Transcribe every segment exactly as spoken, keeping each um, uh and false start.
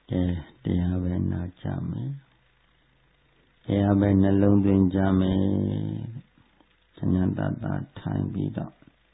Eh, dia benar jamai. Dia benar lungguin jamai. Ternyata tak time bidak.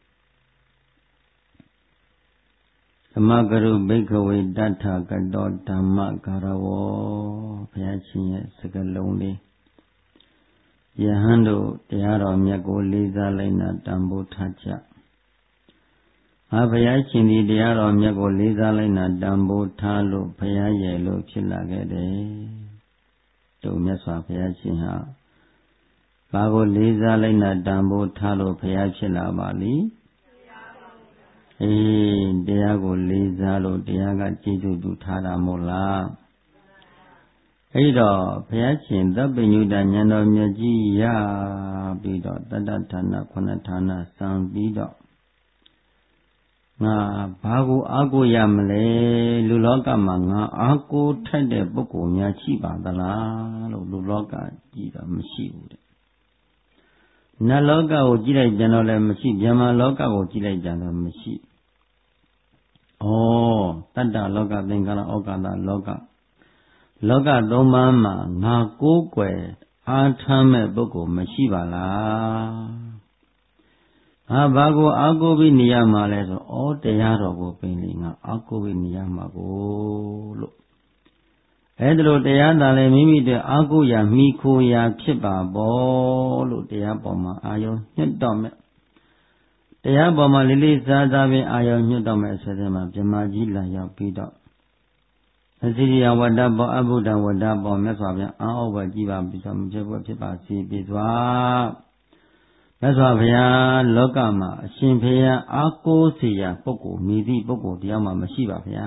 Dhamma garu bhikkhave dattha gato dhamma garawo. Bhayachin sakalong li. Yahan doတရားတော်မြတ်ကိုလေးစားလိုက်နာတန်ဖိုးထားကြ။အာဘုရားရှင်ဒီတရားတော်မြတ်ကိုလေးစားလိုက်နာတန်ဖိုးထားလို့ဘုရားရဲ့လို့ဖြစ်လာခဲ့တယ်။တို့မြတ်စွာဘုရားရှင်ဟာဘာကိုလေးစားလိုက်နာတန်ဖိုးထားလို့ဘုရားဖြစ်လာပါလိ။အေးတရားကိုလေးစားလို့တရားကကြည်ကျူးတူထားတာမို့လား။အဲ့တော့ဘုရားရှင်သဗ္ဗညုတဉာဏ်တော်မြတ်ကြီးရပြီးတော့တတ္တဌာနခုနဌာနစံပြီးတော့ငါဘာကိုအားကိုးရမလဲလူလောကမှာငါအားကိုးထိုက်တဲ့ပုဂ္ဂိုလ်များရှိပါသလားလို့လူလောကကြည့်တော့မရှိဘူးတဲ့နတ်လောကကိုကြည့်လိုက်ကြတော့လည်းမရှိဗြဟ္မာလောကကိုကြည့်လိုက်ကြတော့မရှိဩတတ္တလောကသင်္ခါရဩကာသလောကလောကသုံးပါးမှာငါကိုးကွယ်အားထားမဲ့ပုဂ္ဂိုလ်မရှိပါလားငါဘာကိုအားကိုးပြီးနေရမှာလဲဆိုဩတရားတော်ကိုပင်လေငါအားကိုးပြီးနေရမှာကိုလို့အဲ့ဒါလိုတရားသာလည်းမိမိတို့အားကိုးရာမိခိုရာဖြစ်ပါဘောလို့တရားပေါ်မှာအာယုံညှတ်တော့မဲ့တရားပေါ်မှာလေးလေးစားစားပင်အာယုံညှတ်တော့မဲ့ဆိုတဲ့မှာဗြဟ္မာကြီးလာရောက်ပြီးတော့အစီရိယဝတ္တဘောအဘုဒ္ဓဝတ္တဘောမြတ်စွာဘုရားအာဩဝကြည်ပါပြီးတော့မဖြစ်ဘူးဖြစ်ပါစေပြီသွားမြတ်စွာဘုရားလောကမှာအရှင်ဘုရားအာကိုးစီရာပုဂ္ဂိုလ်မြည်သည့်ပုဂ္ဂိုလ်တရားမှမရှိပါဗျာ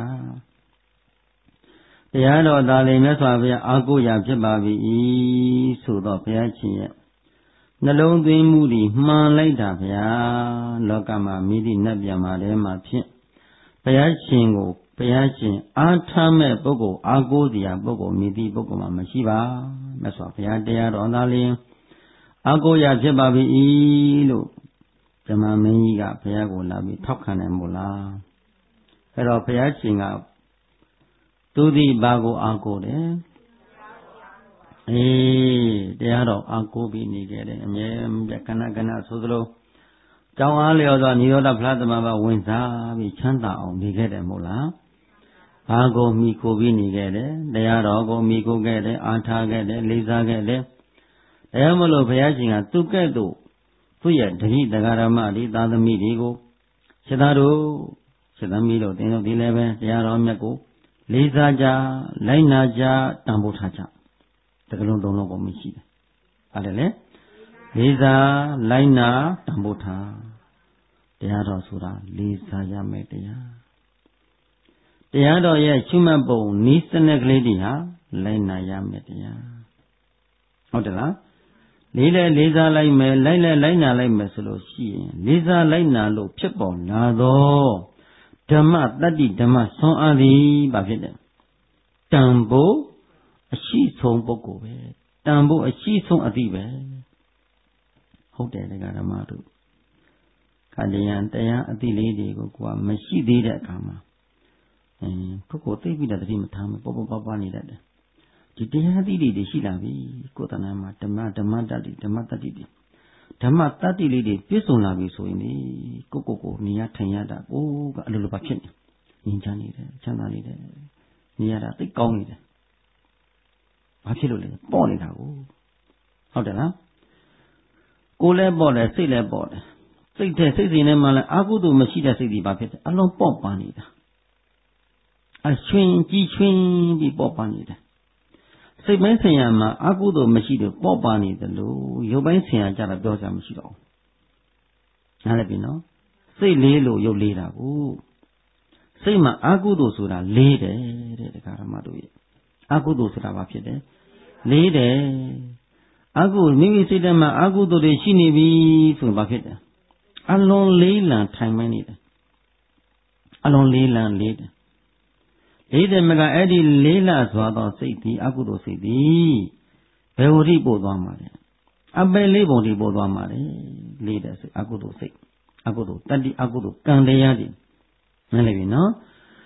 တရားတော်သာလေမြတ်စွာဘုရားအာကိုးရာဖြစ်ပါပြီဆိုတော့ဘုရားရှင်ရဲ့နှလုံးသွင်းမှုဒီမှန်လိုက်တာဗျာလောကမှာမြည်သည့်နတ်ပြန်မှာထဲမှာဖြစ်ဘုရားရှင်ကိုဘုရားရှင်အားထားမဲ့ပုဂ္ဂိုလ်အားကိုးစရာပုဂ္ဂိုလ်မြည်သည့်ပုဂ္ဂိုလ်မှမရှိပါမြတ်စွာဘုရားတရားတော်သာလျှင်အားကိုးရာဖြစ်ပါပြီလို့ဓမ္မမင်းကြီးကဘုရားကိုလာပြီးထောက်ခံတယ်မို့လားအဲ့တော့ဘုရားရှင်ကသူသည်ဘာကိုအားကိုးတယ်အေးတရားတော်အားကိုးပြီးနေကြတယ်အမြဲကဏကဏဆိုသလိုကြောင်းအားလျော်သောနိရောဓဖလားသမဘာဝင်စားပြီးချမ်းသာအောင်နေခဲ့တယ်မို့လားဘာကိုမိခိုပြီးနေခဲ့တယ်တရားတော်ကိုမိခိုခဲ့တယ်အားထားခဲ့တယ်လေးစားခဲ့တယ်တရားမလို့ဘုရားရှင်ကသူ့ကဲ့သို့သူ့ရဲ့တတိတရားဓမ္မဒီသာသမီတွေကိုစေသားတို့စေသမီတို့သင်တို့ဒီလည်းပဲတရားတော်မြတ်ကိုလေးစားကြလိုက်နာကြတန်ဖိုးထားကြတကလုံးသုံးလုံးပေါ်မရှိတယ်ဟာတယ်လေလေးစားလိုက်နာတန်ဖိုးထားတရားတော်ဆိုတာလေးစားရမယ်တရားတရားတော်ရဲ့ရှုမှတ်ပုံနီးစနစ်ကလေးတွေဟာလိုက်နာရမယ်တရားဟုတ်တယ်လားလေးလဲလေးစားလိုက်မယ်လိုက်လဲလိုက်နာလိုက်မယ်ဆိုလို့ရှိရင်လေးစားလိုက်နာလို့ဖြစ်ပေါ်လာတော့ဓမ္မတတ္တိဓမ္မဆွမ်းအားသည်ဘာဖြစ်တယ်တန်ဖို့အရှိဆုံးပုဂ္ဂိုလ်ပဲတန်ဖို့အရှိဆုံးအသည့်ပဲဟုတ်တယ်လေဓမ္မတို့ခန္ဓာယံတရားအသည့်လေးတွေကိုကိုယ်ကမရှိသေးတဲ့အခါမှာအင်းပုဂ္ဂိုလ်သိပြီးတဲ့တတိမထားမပေါ်ပေါ်ပါပါနေတတ်တယ်ဒီတရားသီးတွေရှိလာပြီကိုယ်တဏ္ဍာမှာဓမ္မဓမ္မတတ္တိဓမ္မတတ္တိတွေဓမ္မတတ္တိလေးတွေပြည့်စုံလာပြီဆိုရင်လေကိုကိုကိုနေရထိုင်ရတာကိုကအလိုလိုပါဖြစ်နေငြိမ်းချမ်းနေတယ်ချမ်းသာနေတယ်နေရတာသိကောင်းနေတယ်ဘာဖြစ်လို့လဲပေါ့နေတာကိုဟုတ်တယ်လားကိုယ်လည်းပေါ့တယ်စိတ်လည်းပေါ့တယ်စိတ်တဲ့စိတ်စဉ်ထဲမှာလည်းအာဟုတုမရှိတဲ့စိတ်တွေဘာဖြစ်တယ်အလုံးပေါ့ပါနေတာအရှင်ကြီးချွင်းပြီးပေါ့ပါနေတယ်စိတ်ပိုင်းဆင်ရမှာအာဟုတုမရှိတော့ပေါ့ပါနေတယ်လို့ရုပ်ပိုင်းဆင်ရကြတာပြောကြမရှိတော့ဘူးနားလည်ပြီနော်စိတ်လေးလို့ရုပ်လေးတာကိုစိတ်မှာအာဟုတုဆိုတာလေးတယ်တဲ့တရားဓမ္မတို့ရဲ့အာဟုတုဆိုတာဘာဖြစ်တယ်လေးတယ်အာဟုမိမိစိတ်ထဲမှာအာဟုတုတွေရှိနေပြီဆိုရင်ဘာဖြစ်တယ်အလွန်လေးလံထိုင်မနေတယ်အလွန်လေးလံလေးတယ်လေးတယ်မကအဲ့ဒီလေးလစွာသောစိတ်သည်အကုသိုလ်စိတ်သည်ဘယ်ဝတိပို့သွားမှာလဲအပယ်လေးပုံတိပို့သွားမှာလေလေးတဲ့စိတ်အကုသိုလ်စိတ်အကုသိုလ်တတ္တိအကုသိုလ်ကံတရားတွေနားလည်ပြီနော်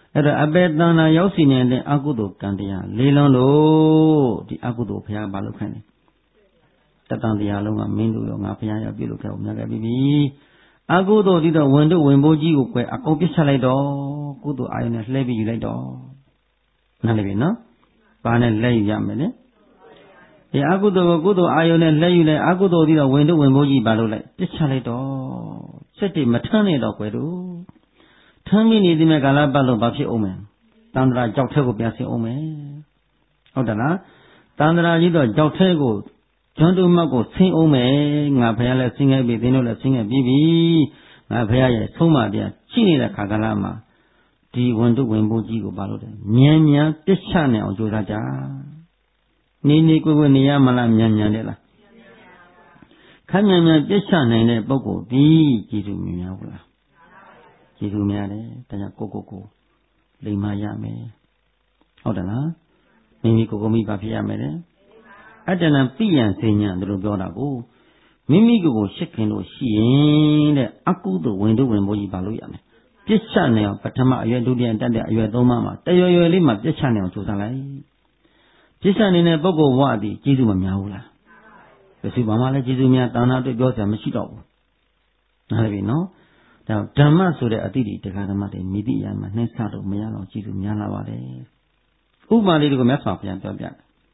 အဲ့တော့အပေတဏ္ဍာရောက်စီနေတဲ့အကုသိုလ်ကံတရားလေးလုံးလို့ဒီအကုသိုလ်ဘုရားဘာလို့ခိုင်းလဲတတန်တရားလုံးကမင်းတို့ရောငါဘုရားရောပြုလုပ်ခဲ့အောင်မြတ်ခဲ့ပြီအကုသိုလ်ဒီတော့ဝင်တို့ဝင်ဖို့ကြီးကိုကွယ်အကုန်ပြစ်ချလိုက်တော့ကုသိုလ်အာယုန်နဲ့လှည့်ပြီးယူလိုက်တော့နားလည်ပြီနော်ဘာနဲ့လက်ယူရမယ်လဲဒီအကုသိုလ်ကိုကုသိုလ်အာယုန်နဲ့လက်ယူလိုက်အကုသိုလ်ဒီတော့ဝင်တို့ဝင်ဖို့ကြီးဘာလို့လိုက်ပြစ်ချလိုက်တော့စက်တိမထမ်းနေတော့ကွယ်တို့ထမ်းမိနေသည်မဲ့ကာလပတ်လို့ဘာဖြစ်အောင်မယ်တန္တရာကြောက်ထဲကိုပြန်ဆင်းအောင်မယ်ဟုတ်တယ်လားတန္တရာကြီးတော့ကြောက်ထဲကိုကျွန်းတူမတ်ကိုဆင်းအောင်မယ်ငါဘုရားလည်းဆင်းခဲ့ပြီသင်တို့လည်းဆင်းခဲ့ပြီးပြီငါဘုရားရဲ့ဆုံးမတရားရှိနေတဲ့ခါကလာမှာဒီဝင်တို့ဝင်ဖို့ကြီးကိုဘာလို့လဲမြန်မြန်ပြစ်ချနိုင်အောင်ကြိုးစားကြနေနေကိုယ်ကိုနေရမလားမြန်မြန်တဲ့လားခက်မြန်မြန်ပြစ်ချနိုင်တဲ့ပုဂ္ဂိုလ်ဒီကြည်သူမြင်များဘူးလားကြည်သူများတယ်ဒါကြောင့်ကိုကိုကိုလိမ္မာရမယ်ဟုတ်တယ်လားမိမိကိုကိုမိပါဖြစ်ရမယ်တဲ့အတ္တနံပိယံစေညာတို့ပြောတာကိုမိမိကိုကိုရှစ်ခင်လို့ရှိရင်တဲ့အကုသိုလ်ဝင်တို့ဝင်ဖို့ကြီးပါလို့ရမယ်ပြစ်ချနိုင်အောင်ပထမအရွယ်ဒုတိယတတိယအရွယ်သုံးပါးမှာတရွယ်ရွယ်လေးမှာပြစ်ချနိုင်အောင်ကြိုးစားလိုက်ပြစ်ချနေတဲ့ပုဂ္ဂိုလ်ဘဝသည်ကျေးဇူးမများဘူးလားဘယ်စီဘာမှလည်းကျေးဇူးများတာနာတွေ့ပြောစရာမရှိတော့ဘူးနားလည်ပြီနော်ဒါဓမ္မဆိုတဲ့အတိတ်တရားဓမ္မတွေမိတိယမှာနှိမ့်ဆလို့မရတော့ကျေးဇူးများလာပါတယ်ဥပမာလေးတွေကိုမြတ်စွာဘုရားပြောပြတယ်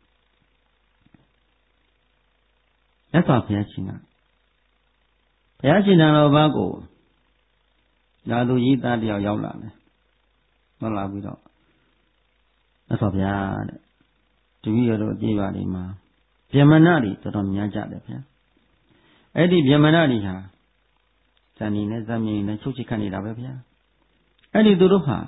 မြတ်စွာဘုရားရှင်ကဘုရားရှင်တော်ဘာကိုလာသူကြီးသားတယောက်ရောက်လာတယ်ရောက်လာပြီးတော့မြတ်စွာဘုရားတဲ့တပည့်တော်ပြေးပါလိမ့်မှာဗျမဏတွေတော်တော်များကြတယ်ဗျာအဲ့ဒီဗျမဏတွေဟာဇန်နီနဲ့ဇမင်းနဲ့ချုပ်ချစ်ခတ်နေတာပဲဗျာအဲ့ဒီသူတို့ဟာ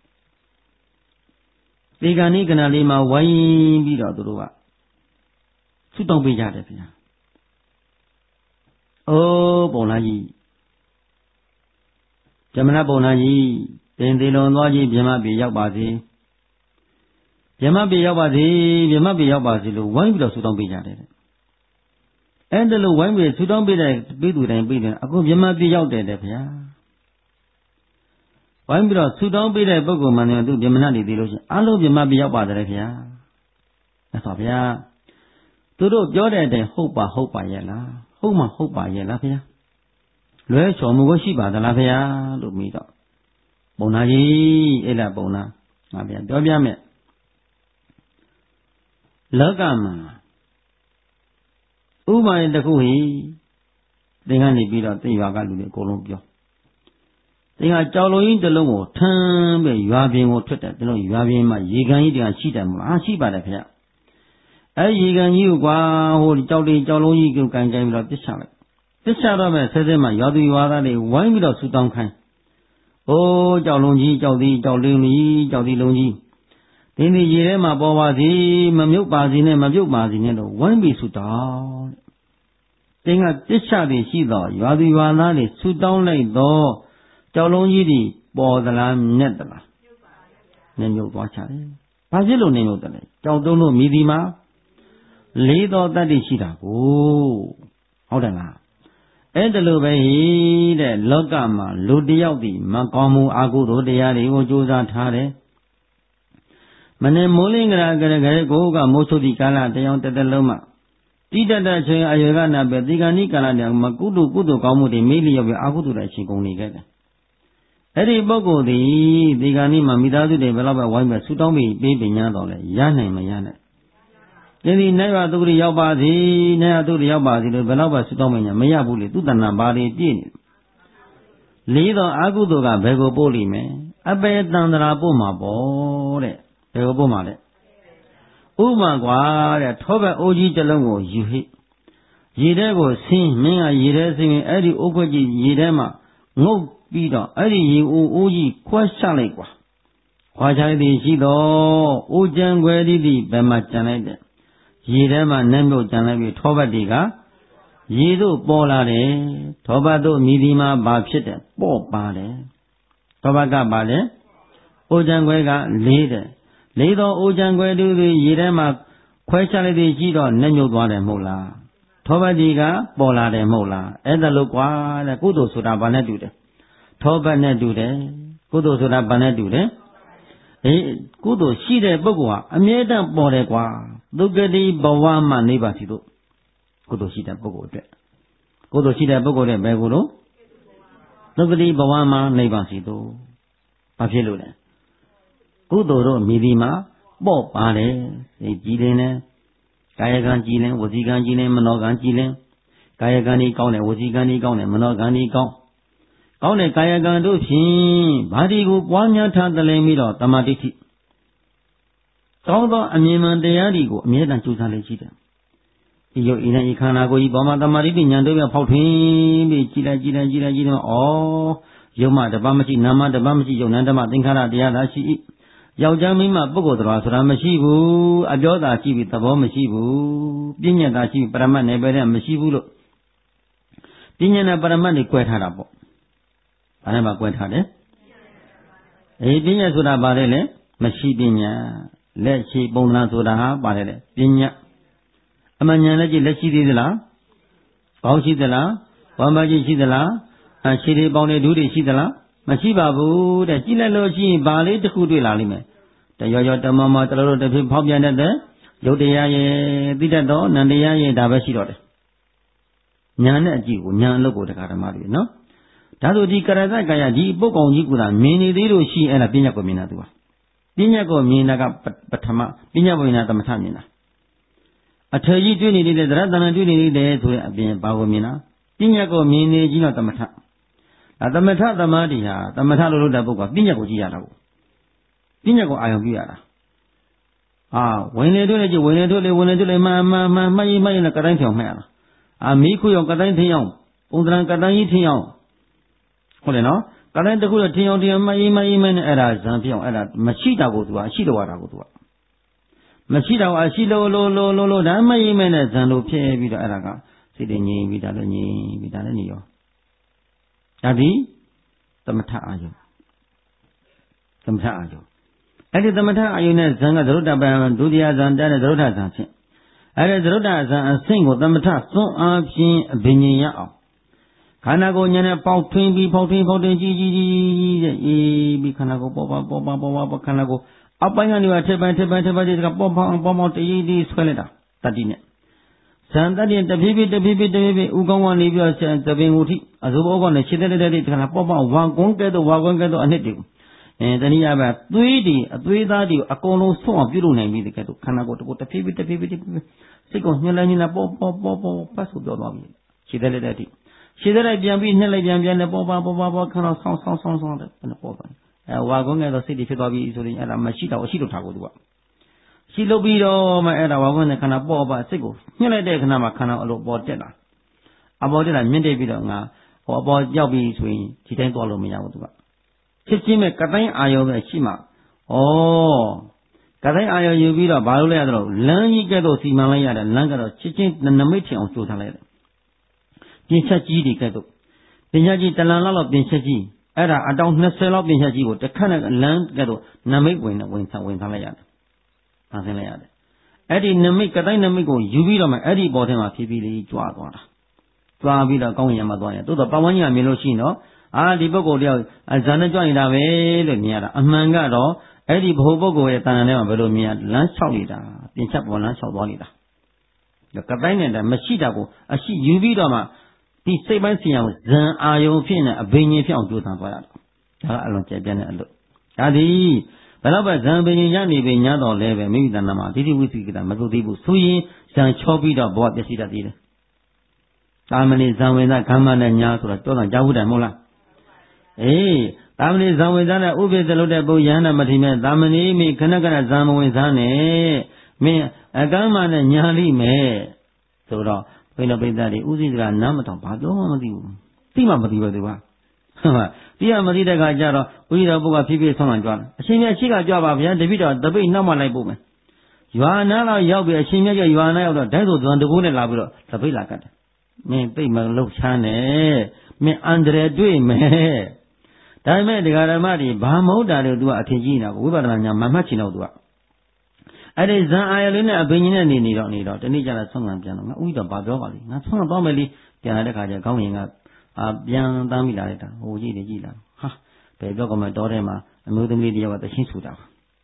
ဒီကနေ့ကဏ္ဍလေးမှာဝိုင်းပြီးတော့သူတို့ကဆုတောင်းပေးကြတယ်ဗျာအိုးပုံလာကြီးဗျမဏပုံလာကြီးတင်သေးလွန်သွားကြီးဗျမပြေရောက်ပါစေဗျမပြေရောက်ပါစေဗျမပြေရောက်ပါစေလို့ဝိုင်းပြီးတော့ဆုတောင်းပေးကြတယ်အဲ့ဒါလို့ဝိုင်းပြီးဆုတောင်းပေးတဲ့ပေးသူတိုင်းပေးတယ်အခုဗျမပြေရောက်တယ်တဲ့ဗျာဝိုင်းပြီးတော့ဆုတောင်းပေးတဲ့ပုဂ္ဂိုလ်မှန်တယ်သူဗျမဏတွေသိလို့ရှိရင်အလုံးဗျမပြေရောက်ပါတယ်ဗျာအဲ့ဆိုဗျာသူတို့ပြောတဲ့အတိုင်းဟုတ်ပါဟုတ်ပါရဲ့လားဟုတ်မှဟုတ်ပါရဲ့လားဗျာလွဲချော်မှုကိုရှိပါသလားဗျာလို့မိတော့ပုံနာကြီးအဲ့လားပုံနာငါဗျာပြောပြမယ်လောကမှာဥပမာတစ်ခုဟိသင်ကနေပြီးတော့တင်ရွာကလူတွေအကုန်လုံးပြောသင်ကကြောက်လုံးကြီးတစ်လုံးကိုထမ်းပဲရွာပြင်ကိုထွက်တယ်ဒီလိုရွာပြင်မှာရေကန်ကြီးတကရှိတယ်မလားအားရှိပါတယ်ခင်ဗျအဲရေကန်ကြီးကိုကွာဟိုကြောက်လေးကြောက်လုံးကြီးကိုကန်ကန်ပြီးတော့ပြစ်ချလိုက်ပြစ်ချတော့မဲ့ဆဲဆဲမှာရွာသူရွာသားတွေဝိုင်းပြီးတော့ဆူတောင်းခိုင်းအိုးကြောက်လုံးကြီးကြောက်သေးကြောက်လေးကြီးကြောက်သေးလုံးကြီးဒီနေ့ရေထဲမှာပေါ်ပါစီမမြုပ်ပါစီနဲ့မပြုတ်ပါစီနဲ့တော့ဝိုင်းပြီးဆူတောင်းတဲ့သင်ကပြစ်ချပြီးရှိတော့ရွာသူရွာသားတွေဆူတောင်းလိုက်တော့ကြောက်လုံးကြီးတွေပေါ်သလားမြက်သလားနည်းမြုပ်သွားချတယ်ဘာဖြစ်လို့နည်းမြုပ်တယ်လဲကြောက်တုံးလို့မိဒီမှာလေးတော်တတ်တိရှိတာကိုဟုတ်တယ်လားအဲ့ဒါလိုပဲဟိတဲ့လောကမှာလူတယောက်ဒီမကောင်းမှုအကုသိုလ်တရားတွေကိုကြိုးစားထားတယ်မနေ့မိုးလင်းကြရကြရကိုကမိုးချုပ်ဒီကာလတရားတသက်လုံးမှာတိတတချင်းအယေကနာပဲဒီကဏိကာလတရားမှာကုသိုလ်ကုသိုလ်ကောင်းမှုတွေမေးလျော့ပြီးအကုသိုလ်တွေရှင်ကုန်နေခဲ့တယ်အဲ့ဒီပုဂ္ဂိုလ်ဒီဒီကဏိမှာမိသားစုတွေဘယ်တော့ပဲဝိုင်းပဲဆူတောင်းပြီးပေးပညာတော်လဲရနိုင်မရနိုင်ဒီဒီနိုင်ရသူတွေရောက်ပါစေနိုင်ရသူတွေရောက်ပါစေလို့ဘယ်တော့ပဲဆူတောင်းမညာမရဘူးလေသူတဏ္ဍာဘာတွေပြည့်နေလေးတော်အကုသိုလ်ကဘယ်ကိုပို့လိမ့်မယ်အပေတန္တရာပို့မှာပေါ့တဲ့ဘယ်ကိုပို့မှာလဲဥမာကွာတဲ့ထောဘက်အိုးကြီးတစ်လုံးကိုယူဟိရေထဲကိုဆင်းမင်းကရေထဲဆင်းရင်အဲ့ဒီအိုးခွက်ကြီးရေထဲမှာငုတ်ပြီးတော့အဲ့ဒီရေအိုးအိုးကြီးခွဲချလိုက်ကွာခွာချလိုက်သည်ရှိတော့အိုးကြံွယ်သည်သည်ဘယ်မှာကြံလိုက်တဲ့ရေထဲမှာနမ်းမြုပ်ကြံလိုက်ပြီးထောဘက်တွေကရေတို့ပေါ်လာတယ်ထောဘက်တို့မြည်ဒီမှာဘာဖြစ်တယ်ပေါ့ပါတယ်ထောဘက်ကပါလေအိုးကြံွယ်ကလေးတယ်လေးတော်အိုးကြံွယ်သူတွေရေထဲမှာခွဲချလိုက်သည်ရှိတော့နမ်းမြုပ်သွားတယ်မဟုတ်လားထောဘက်ကြီးကပေါ်လာတယ်မဟုတ်လားအဲ့ဒါလို့ကွာတဲ့ကုသိုလ်ဆိုတာဘာနဲ့တူတယ်ထောဘက်နဲ့တူတယ်ကုသိုလ်ဆိုတာဘာနဲ့တူတယ်诶，ကုသိုလ်ရှိတဲ့ပုဂ္ဂိုလ်ဟာအမြဲတမ်းပေါ်တယ်ကွာဒုက္ခတိဘဝမှာနိဗ္ဗာန်စီတို့ကုသိုလ်ရှိတဲ့ပုဂ္ဂိုလ်အတွက်ကုသိုလ်ရှိတဲ့ပုဂ္ဂိုလ်တဲ့ဘယ်ကိုလို့ဒုက္ခတိဘဝမှာနိဗ္ဗာန်စီတို့ဘာဖြစ်လို့လဲကုသိုလ်တို့မိဒီမှာပေါ့ပါတယ်ဒီကြည်လင်းတယ်ကာယကံကြည်လင်းဝစီကံကြည်လင်းမနောကံကြည်လင်းကာယကံဒီကောင်းတယ်ဝစီကံဒီကောင်းတယ်မနောကံဒီကောင်းကောင်းတဲ့ကာယကံတို့ဖြင့်ဘာဒီကိုပွားများထားသလဲပြီးတော့တမာတိတိကောင်းသောအမြင်မှန်တရားဒီကိုအမြဲတမ်းကြိုးစားလေ့ရှိတယ်ဒီယုတ်ဤနဲ့ဤခန္ဓာကိုယ်ကြီးပေါ်မှာတမာတိတိဉာဏ်တို့ပြဖောက်ထွင်းပြီးကြည်လိုက်ကြည်လိုက်ကြည်လိုက်ကြည်လိုက်ဩယုံမှတပတ်မရှိနာမတပတ်မရှိယုံနံဓမ္မသင်္ခါရတရားသာရှိ၏ယောက်ျားမိန်းမပုဂ္ဂိုလ်တော်ဆိုတာမရှိဘူးအပြောသာရှိပြီးသဘောမရှိဘူးပြဉ္ညာသာရှိပြီးပရမတ်နယ်ပယ်တဲ့မရှိဘူးလို့ပြဉ္ညာနဲ့ပရမတ်တွေ꿰ထားတာပေါ့ဘာနဲ့မှ꿰ထားတယ်အေးပြဉ္ညာဆိုတာဘာလဲလဲမရှိပြဉ္ညာလက်ရှိပုံသဏ္ဍာန်ဆိုတာဟာပါတယ်လေပြဉ္ညာအမှန်ဉာဏ်လက်ရှိလက်ရှိသေးသလားကောင်းရှိသလားဝမ်းမကြီးရှိသလားအရှိတွေပေါင်းတွေဒုတွေရှိသလားမရှိပါဘူးတဲ့ကြည့်လိုက်လို့ရှိရင်ဘာလေးတစ်ခုတွေ့လာလိမ့်မယ်တရောရောတမမတလို့တစ်ဖြစ်ဖောက်ပြန်တဲ့ရုပ်တရားရဲ့သိတတ်သောနံတရားရဲ့ဒါပဲရှိတော့တယ်ညာနဲ့အကြည့်ကိုညာအလုပ်ကိုတရားဓမ္မတွေနော်ဒါဆိုဒီကရဇကာယဒီပုဂ္ဂိုလ်ကြီးကမြင်နေသေးလို့ရှိရင်အဲ့ဒါပညာကိုမြင်တာသူကပညာကိုမြင်တာကပထမပညာကိုမြင်တာသမထမြင်တာအထေကြီးတွေ့နေနေတဲ့သရတဏတွေ့နေနေတဲ့ဆိုရင်အပြင်ဘာကိုမြင်တာပညာကိုမြင်နေကြီးတော့သမထအဲသမထသမာဓိဟာသမထလို့လို့တဲ့ပုဂ္ဂိုလ်ကပညာကိုကြည့်ရတာကိုပညာကိုအာရုံပြုရတာအာဝင်လေတွေ့လေကြည့်ဝင်လေတွေ့လေဝင်လေတွေ့လေမှန်မှန်မှန်မှတ်ရင်မှတ်ရင်လည်းကတိုင်းဖြောင်မှတ်ရတာအာမိခုရောကတိုင်းထင်းအောင်ပုံသဏ္ဍာန်ကတိုင်းကြီးထင်းအောင်ဟုတ်တယ်နော်ကတိုင်းတစ်ခုတော့ထင်းအောင်ထင်းအောင်မှတ်ရင်မှတ်ရင်မှတ်နေအဲ့ဒါဇံပြောင်းအဲ့ဒါမရှိတာကိုသူကအရှိတော်ရတာကိုသူကမရှိတော့အရှိလို့လို့လို့လို့လို့ဒါမှတ်ရင်မှတ်နေဇံလို့ဖြစ်ပြီးတော့အဲ့ဒါကစိတ်တည်ငြိမ်ပြီးတာလည်းငြိမ်ပြီးတာလည်းနေရောဒါဒီသမထအာယုသမထအာယုအဲ့ဒီသမထအာယုနဲ့ဇံကသရုတ်တပံဒုတိယဇံတဲ့သရုတ်ထဇံဖြင့်အဲ့ဒီသရုတ်တဇံအဆင့်ကိုသမထသွန်းအားဖြင့်အဘိညာဉ်ရအောင်ခန္ဓာကိုယ်ဉာဏ်နဲ့ပေါက်ထွင်းပြီးပေါက်ထွင်းပေါက်ထွင်းကြီးကြီးကြီးတဲ့အေးပြီးခန္ဓာကိုယ်ပေါ်ပါပေါ်ပါပေါ်ပါခန္ဓာကိုယ်အပိုင်းကနေပါထက်ပိုင်းထက်ပိုင်းထက်ပိုင်းကပေါ်ပေါအောင်ပေါ်ပေါတည်တည်ဆွဲလိုက်တာတတိနဲ့ဇံတတိတဖြည်းဖြည်းတဖြည်းဖြည်းတဖြည်းဖြည်းဥကောင်းကနေပြီးတော့သပင်ကိုထိအစိုးဘောကနေရှင်းတဲ့တဲ့တဲ့ခန္ဓာပေါ်ပေါဝါကွန်းကဲတော့ဝါကွန်းကဲတော့အနှစ်တည်းအဲတနည်းအားဖြင့်သွေးတွေအသွေးသားတွေအကုန်လုံးဆွအောင်ပြုလုပ်နိုင်ပြီတကယ်တော့ခန္ဓာကိုယ်တဖြည်းဖြည်းတဖြည်းဖြည်းစိတ်ကိုညှိလိုက်ညှိလိုက်ပေါ်ပေါ်ပေါ်ပေါ်ပတ်ဆိုပြောသွားပြီရှင်းတဲ့တဲ့တဲ့ရှင်းတဲ့လိုက်ပြန်ပြီးနှက်လိုက်ပြန်ပြန်နဲ့ပေါ်ပါပေါ်ပါပေါ်ခန္ဓာဆောင်းဆောင်းဆောင်းဆောင်းတဲ့ပေါ်ပါအဲဝါကွန်းကဲတော့စိတ်တွေဖြစ်သွားပြီဆိုရင်အဲ့ဒါမရှိတော့အရှိလို့ထားကိုသူကရှိလို့ပြီးတော့မှအဲ့ဒါဝါကွန်းနဲ့ခန္ဓာပေါ်ပါစိတ်ကိုညှိလိုက်တဲ့ခဏမှာခန္ဓာအလိုပေါ်တက်လာအပေါ်တက်လာမြင့်တက်ပြီးတော့ငါဟောအပေါ်ရောက်ပြီးဆိုရင်ဒီတိုင်းသွားလို့မရဘူးသူကဖြစ်ချင်းမဲ့ကတိုင်းအာယုံပဲရှိမှဩကတိုင်းအာယုံယူပြီးတော့ဘာလို့လဲရတော့လမ်းကြီးကဲတော့စီမံလိုက်ရတယ်လမ်းကတော့ချစ်ချင်းနမိတ်ထင်အောင်ကြိုးစားလိုက်တယ်ပြင်ချက်ကြီးတွေကဲတော့ပြင်ချက်ကြီးတလန်လောက်ပြင်ချက်ကြီးအဲ့ဒါအတောင်၂၀လောက်ပြင်ချက်ကြီးကိုတစ်ခါနဲ့လမ်းကဲတော့နမိတ်ဝင်ဝင်ဆောင်ဝင်ဆောင်လိုက်ရတယ်။ဒါဆင်းလိုက်ရတယ်။အဲ့ဒီနမိတ်ကတိုင်းနမိတ်ကိုယူပြီးတော့မှအဲ့ဒီပေါ်ထဲမှာဖြည်းဖြည်းလေးကြွားသွားတာ။ကြွားပြီးတော့ကောင်းရံမှာသွားရင်တိုးတော့ပဝန်းကျင်ကမြင်လို့ရှိရင်တော့အာဒီပုဂ္ဂိုလ်တယောက်ဇာနဲ့ကြွနေတာပဲလို့မြင်ရတာအမှန်ကတော့အဲ့ဒီဘ ਹੁ ပုဂ္ဂိုလ်ရဲ့တဏ္ဍာထဲမှာဘယ်လိုမြင်ရလမ်းလျှောက်နေတာပြင်ချက်ပေါ်လမ်းလျှောက်သွားနေတာ။ကတိုင်းနဲ့မရှိတာကိုအရှိယူပြီးတော့မှဒီစိတ်ပိုင်းဆင်အောင်ဇံအာယုံဖြစ်နေအဘိညာဉ်ဖြစ်အောင်ကြိုးစားသွားရတာဒါကအလွန်ကြက်ပြန့်တဲ့အလုပ်ဒါဒီဘယ်တော့ပဲဇံဘိညာဉ်ရနေပြီညတော့လဲပဲမိမိတဏ္ဍာမှာဒိဋ္ဌိဝိသိကိတမသုသိဘူးဆိုရင်ဇံချောပြီးတော့ဘဝပျက်စီးတတ်သေးတယ်တာမဏိဇံဝေဒခမ္မနဲ့ညာဆိုတော့တောတာကြားဘူးတယ်မဟုတ်လားအေးတာမဏိဇံဝေဒနဲ့ဥပိ္ပသလုပ်တဲ့ပုယန္တမတိမဲ့တာမဏိမိခဏခဏဇံမဝင်စားနဲ့မင်းအကမ္မနဲ့ညာလိမဲ့ဆိုတော့ဘိနပိဿတွေဥသိကနားမတော်ဘာပြောမှမသိဘူးသိမှမသိပဲသူကဟုတ်ပါသိရမသိတဲ့ခါကျတော့ဥိတော်ပုဂ္ဂဖြည်းဖြည်းဆောင်းလာကြွားအရှင်မြတ်ရှိကကြွားပါဗျာတပိတော့တပိနောက်မှလိုက်ပို့မယ်ရွာနာတော့ရောက်ပြီအရှင်မြတ်ကရွာနာရောက်တော့ဓာတ်ဆိုသွန်တကူနဲ့လာပြီးတော့တပိလာကတ်တယ်မင်းသိမလှုပ်ချမ်းနဲ့မင်းအန္တရာယ်တွေ့မယ်ဒါပေမဲ့ဒကာဓမ္မတွေဘာမဟုတ်တာတွေသူကအထင်ကြီးနေတာဝိပဿနာညာမမှတ်ချင်တော့သူကအဲ့ဒီဇံအာယလေးနဲ့အဘိညာဉ်နဲ့နေနေတော့နေတော့တနေ့ကျတော့ဆုံးခံပြန်တော့ငါဥိတော်ဘာပြောပါလိမ့်ငါဆုံးခံသွားမယ်လေပြန်လာတဲ့ခါကျခေါင်းရင်ကအာပြန်တမ်းမိလာလိုက်တာဟိုကြည့်တယ်ကြည့်လာဟာဘယ်ပြောကမှတောထဲမှာအမျိုးသမီးတယောက်ကတချင်းဆူတာ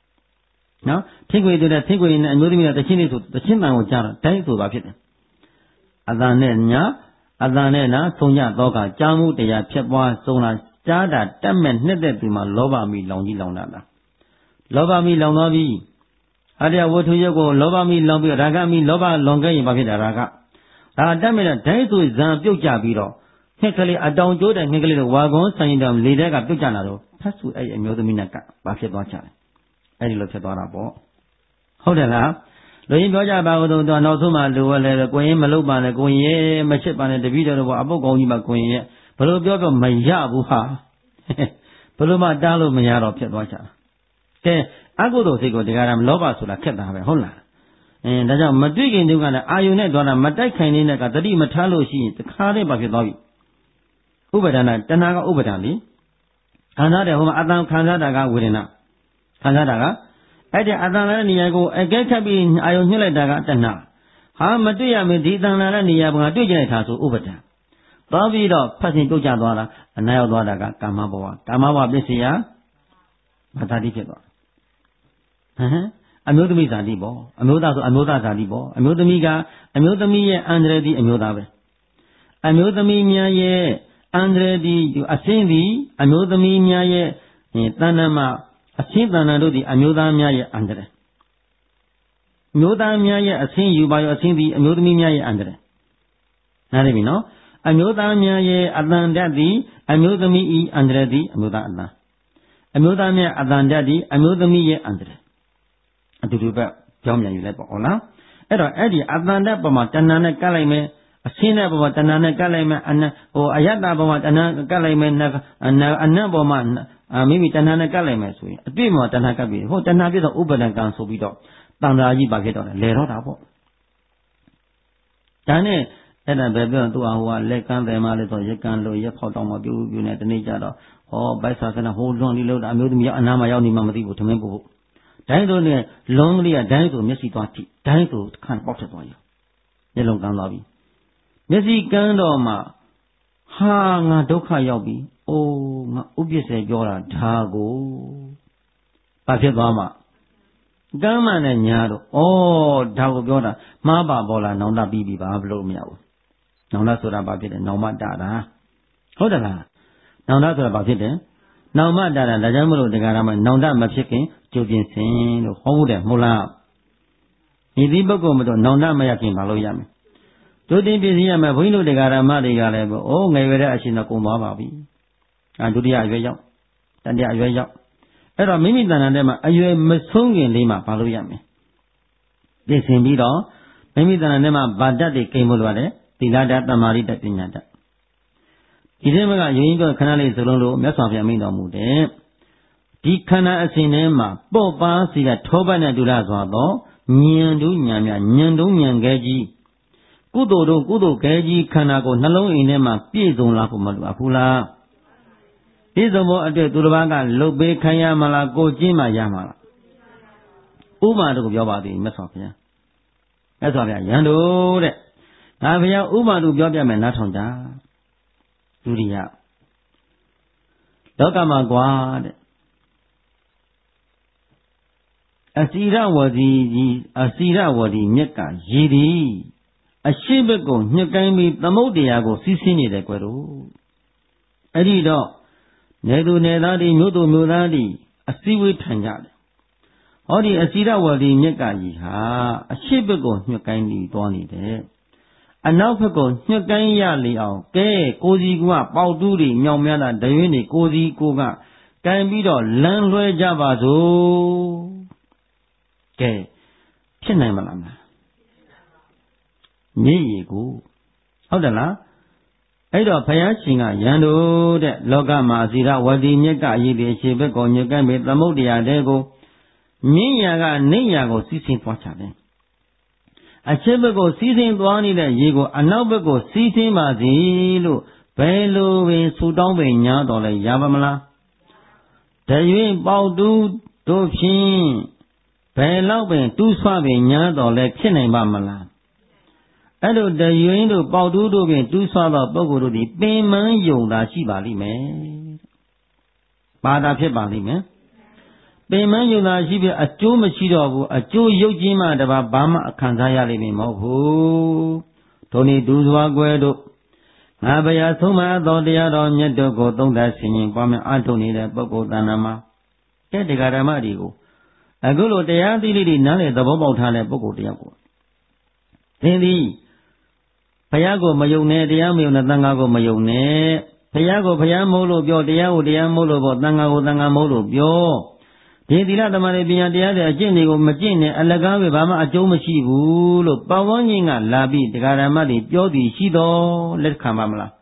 နော်ထင်းခွေတို့တဲ့ထင်းခွေနဲ့အမျိုးသမီးတဲ့တချင်းလေးဆိုတချင်းတန်ကိုကြားတော့တိုင်းဆိုတာဖြစ်တယ်အတန်နဲ့ညာအတန်နဲ့နာဆုံးကြတော့ကကြားမှုတရားဖြစ်ပွားဆုံးလာကြားတာတက်မဲ့နှစ်သက်သူမှာလောဘမီလောင်ကြီးလောင်တာလားလောဘမီလောင်သွားပြီအတရဝတ္ထုရုပ်ကိုလောဘမီလောင်ပြီးရာဂမီလောဘလောင်ခဲ့ရင်ဘာဖြစ်တာရာဂဒါတက်မဲ့တဲ့ဒိုင်းဆိုဇံပြုတ်ကြပြီးတော့ငှက်ကလေးအတောင်ကျိုးတဲ့ငှက်ကလေးတို့ဝါကုန်းဆိုင်တော်လေတဲ့ကပြုတ်ကြလာတော့ဖတ်စုအဲ့အမျိုးသမီးနဲ့ကဘာဖြစ်သွားကြလဲအဲ့ဒီလိုဖြစ်သွားတာပေါ့ဟုတ်တယ်လားလူရင်းပြောကြပါဦးတော့နောက်ဆုံးမှလူဝဲလဲကိုရင်မလုပ်ပါနဲ့ကိုရင်မချစ်ပါနဲ့တပည့်တော်တို့အပုတ်ကောင်းကြီးမှကိုရင်ရဲ့ဘယ်လိုပြောတော့မရဘူးဟာဘယ်လိုမှတားလို့မရတော့ဖြစ်သွားကြတာကဲအကုသိုလ်စိတ်ကိုတရားရမလောဘဆိုတာခက်တာပဲဟုတ်လားအင်းဒါကြောင့်မတွေ့ခင်တုန်းကလည်းအာယုန်နဲ့သွားတာမတိုက်ခိုင်နေတဲ့ကတတိမထားလို့ရှိရင်တခါတည်းပါဖြစ်သွားပြီဥပဒနာတဏှာကဥပဒံလीခံစားတယ်ဟိုမှာအတန်ခံစားတာကဝေဒနာခံစားတာကအဲ့ဒီအတန်လာတဲ့နေရာကိုအကဲခတ်ပြီးအာယုံညှိလိုက်တာကတဏှာဟာမတွေ့ရမေဒီအတန်လာတဲ့နေရာကတွေ့ကြတဲ့ထားဆိုဥပဒံသွားပြီးတော့ဖတ်စဉ်ပြုတ်ကျသွားတာအနာရောက်သွားတာကကာမဘဝကာမဘဝပစ္စယမတ္တိဖြစ်သွားဟမ်အမျိုးသမီးဇာတိပေါ့အမျိုးသားဆိုအမျိုးသားဇာတိပေါ့အမျိုးသမီးကအမျိုးသမီးရဲ့အန္တရာယ်ဒီအမျိုးသားပဲအမျိုးသမီးများရဲ့အန္တရာယ်ဒီအစင်းဒီအမျိုးသမီးများရဲ့တဏ္ဍမအစင်းတဏ္ဍတို့ဒီအမျိုးသားများရဲ့အန္တရာယ်မျိုးသားများရဲ့အစင်းယူပါရောအစင်းဒီအမျိုးသမီးများရဲ့အန္တရာယ်နားလည်ပြီနော်အမျိုးသားများရဲ့အတန်တတ်ဒီအမျိုးသမီးဤအန္တရာယ်ဒီအမျိုးသားအတန်အမျိုးသားများအတန်တတ်ဒီအမျိုးသမီးရဲ့အန္တရာယ်အတူတူပဲကြောင်းပြန်ယူလိုက်ပေါ့ဟုတ်လားအဲ့တော့အဲ့ဒီအတန်တတ်ပုံမှာတဏ္ဍနဲ့ကတ်လိုက်မယ်အစင်းတဲ့ပုံမှာတဏ္ဍနဲ့ကတ်လိုက်မယ်အနဟိုအယတ္တပုံမှာတဏ္ဍကတ်လိုက်မယ်အနတ်ပုံမှာမိမိတဏ္ဍနဲ့ကတ်လိုက်မယ်ဆိုရင်အတွေ့မှာတဏ္ဍကတ်ပြီဟိုတဏ္ဍပြည့်တော့ဥပဒံကံဆိုပြီးတော့တန်ត្រာကြီးပါဖြစ်တော့တယ်လဲတော့တာပေါ့ဒါနဲ့အဲ့ဒါပဲပြောသူ့အဟိုကလက်ကန်းတယ်မှလည်းတော့ရက်ကန်းလို့ရက်ဖောက်တော့မှပြူပြူနဲ့တနေ့ကျတော့ဟောဘိုက်ဆာကနဟိုလွန်လေးလို့အမျိုးသမီးအနာမှာရောက်နေမှမသိဘူးထမင်းပို့ဖို့ဒိုင်းတို့နဲ့လုံးကလေးကဒိုင်းဆိုမျက်စိသွားကြည့်ဒိုင်းဆိုခန့်ပေါက်ထွက်သွားရောမျက်လုံးကန်းသွားပြီမျက်စိကန်းတော့မှဟာငါဒုက္ခရောက်ပြီအိုးငါဥပ္ပစ္စေပြောတာဒါကိုဘာဖြစ်သွားမှကမ်းမှနဲ့ညာတော့ဩဒါကိုပြောတာမှားပါပေါ်လာနောင်တပြီးပြီပါဘလို့မရဘူးနောင်တဆိုတာဘာဖြစ်လဲနောင်မတတာဟုတ်တယ်လားနောင်တဆိုတာဘာဖြစ်တယ်နောင်မတတာဒါကြောင့်မလို့တရားဓမ္မနောင်တမဖြစ်ခင်ကြိုပြင်စင်လို့ဟောမှုတယ်မဟုတ်လားဒီဒီပုဂ္ဂိုလ်မတော့နောင်တမရခင်ဘာလို့ရမလဲကြိုတင်ပြင်စင်ရမယ်ဘုန်းကြီးတို့တရားဓမ္မတွေကလည်းပေါ့အိုးငယ်ရွယ်တဲ့အရှင်တော့ကုန်သွားပါပြီအဲဒုတိယအရွယ်ရောက်တတိယအရွယ်ရောက်အဲ့တော့မိမိတဏ္ဍာထဲမှာအရွယ်မဆုံးခင်လေးမှာဘာလို့ရမလဲပြင်ဆင်ပြီးတော့မိမိတဏ္ဍာထဲမှာဗာတတ်တွေကိန်းဖို့လိုရတယ်သီလတတ်သမာဓိတတ်ပညာတတ်ဒီထဲမှာကယုံကြည်တော့ခဏလေးစလုံးလို့မြတ်စွာဘုရားမိန့်တော်မူတယ်ဒီခန္ဓာအစဉ်ထဲမှာပေါ့ပါစီကထောပတ်နဲ့တူလာစွာတော့ဉာဏ်တို့ဉာဏ်များဉာဏ်တို့ဉာဏ်ခဲကြီးကုသိုလ်တို့ကုသိုလ်ခဲကြီးခန္ဓာကိုနှလုံးအိမ်ထဲမှာပြည့်စုံလာဖို့မလိုအပ်ဘူးလားပြည့်စုံဖို့အတွက်သူတစ်ပါးကလှုပ်ပေးခံရမလားကိုကျင်းမှရမှာလားဥပမာတို့ပြောပါသေးမြတ်စွာဘုရားမြတ်စွာဘုရားယံတို့တဲ့ငါဘုရားဥပမာတို့ပြောပြမယ်နားထောင်ကြဒုတိယလောကမှာကွာတဲ့အစီရဝတိကြီးအစီရဝတိမြက်ကရည်သည်အရှိဘက်ကိုညှက်ကိုင်းပြီးသမုတ်တရားကိုစီးဆင်းနေတယ်ကွယ်တို့အဲ့ဒီတော့နေသူနေသားတွေမြို့သူမြို့သားတွေအစည်းဝေးထိုင်ကြတယ်ဟောဒီအစီရဝတိမြက်ကကြီးဟာအရှိဘက်ကိုညှက်ကိုင်းပြီးသွားနေတယ်အနောက်ဘက်ကိုညှက်ကိုင်းရလေအောင်ကဲကိုစီကပေါတူးတွေမြောင်များတာတရွင်းတွေကိုစီကိုကကိုင်းပြီးတော့လမ်းလွှဲကြပါစို့ကဲဖြစ်နိုင်မလားမလားမြေရီကိုဟုတ်တယ်လားအဲ့တော့ဘုရားရှင်ကယံတို့တဲ့လောကမှာအစီရဝတိမြက်ကရည်ဒီအခြေဘက်ကိုညွတ်ကမ်းပြီးသမုဒ္ဒရာတဲ့ကိုမြင်းရာကနေရာကိုစီးဆင်းသွားချတယ်အခြေဘက်ကိုစီးဆင်းသွားနေတဲ့ရေကိုအနောက်ဘက်ကိုစီးဆင်းပါစေလို့ဘယ်လိုပင်ဆူတောင်းပင်ညာတော်လဲရပါမလားတရွေ့ပေါတူးတို့ဖြင့်ဘယ်လောက်ပင်တူးဆွပင်ညာတော်လဲဖြစ်နိုင်ပါမလားအဲ့လိုတရွင်းတို့ပေါတူးတို့ဖြင့်တူးဆွသောပုဂ္ဂိုလ်တို့သည်ပင်မယုံသာရှိပါလိမ့်မယ်။ဘာသာဖြစ်ပါလိမ့်မယ်။ပင်မယုံသာရှိပြီးအကျိုးမရှိတော့ဘူးအကျိုးရုပ်ကြီးမှတပါဘာမှခံစားရလိမ့်မည်မဟုတ်ဘူးဒုန်ဤဒူစွာကွယ်တို့ငါဘုရားဆုံးမသောတရားတော်မြတ်တို့ကိုသုံးသပ်ဆင်ခြင်ပွားများအားထုတ်နေတဲ့ပုဂ္ဂိုလ်တဏ္ဍာမှာကဲတရားဓမ္မတွေကိုအခုလိုတရားသိလေးတွေနားလေသဘောပေါက်ထားတဲ့ပုဂ္ဂိုလ်တယောက်ကိုသင်သည်ဘုရားကိုမယုံနဲ့တရားမယုံနဲ့သံဃာကိုမယုံနဲ့ဘုရားကိုဘုရားမဟုတ်လို့ပြောတရားကိုတရားမဟုတ်လို့ပေါ့သံဃာကိုသံဃာမဟုတ်လို့ပြောဒီသီလသမာဓိပညာတရားတွေအကျင့်တွေကိုမကျင့်နဲ့အလကားပဲဘာမှအကျိုးမရှိဘူးလို့ပတ်ဝန်းကျင်ကလာပြီးတရားဓမ္မတွေပြောသည်ရှိတော်လက်ခံပါမလား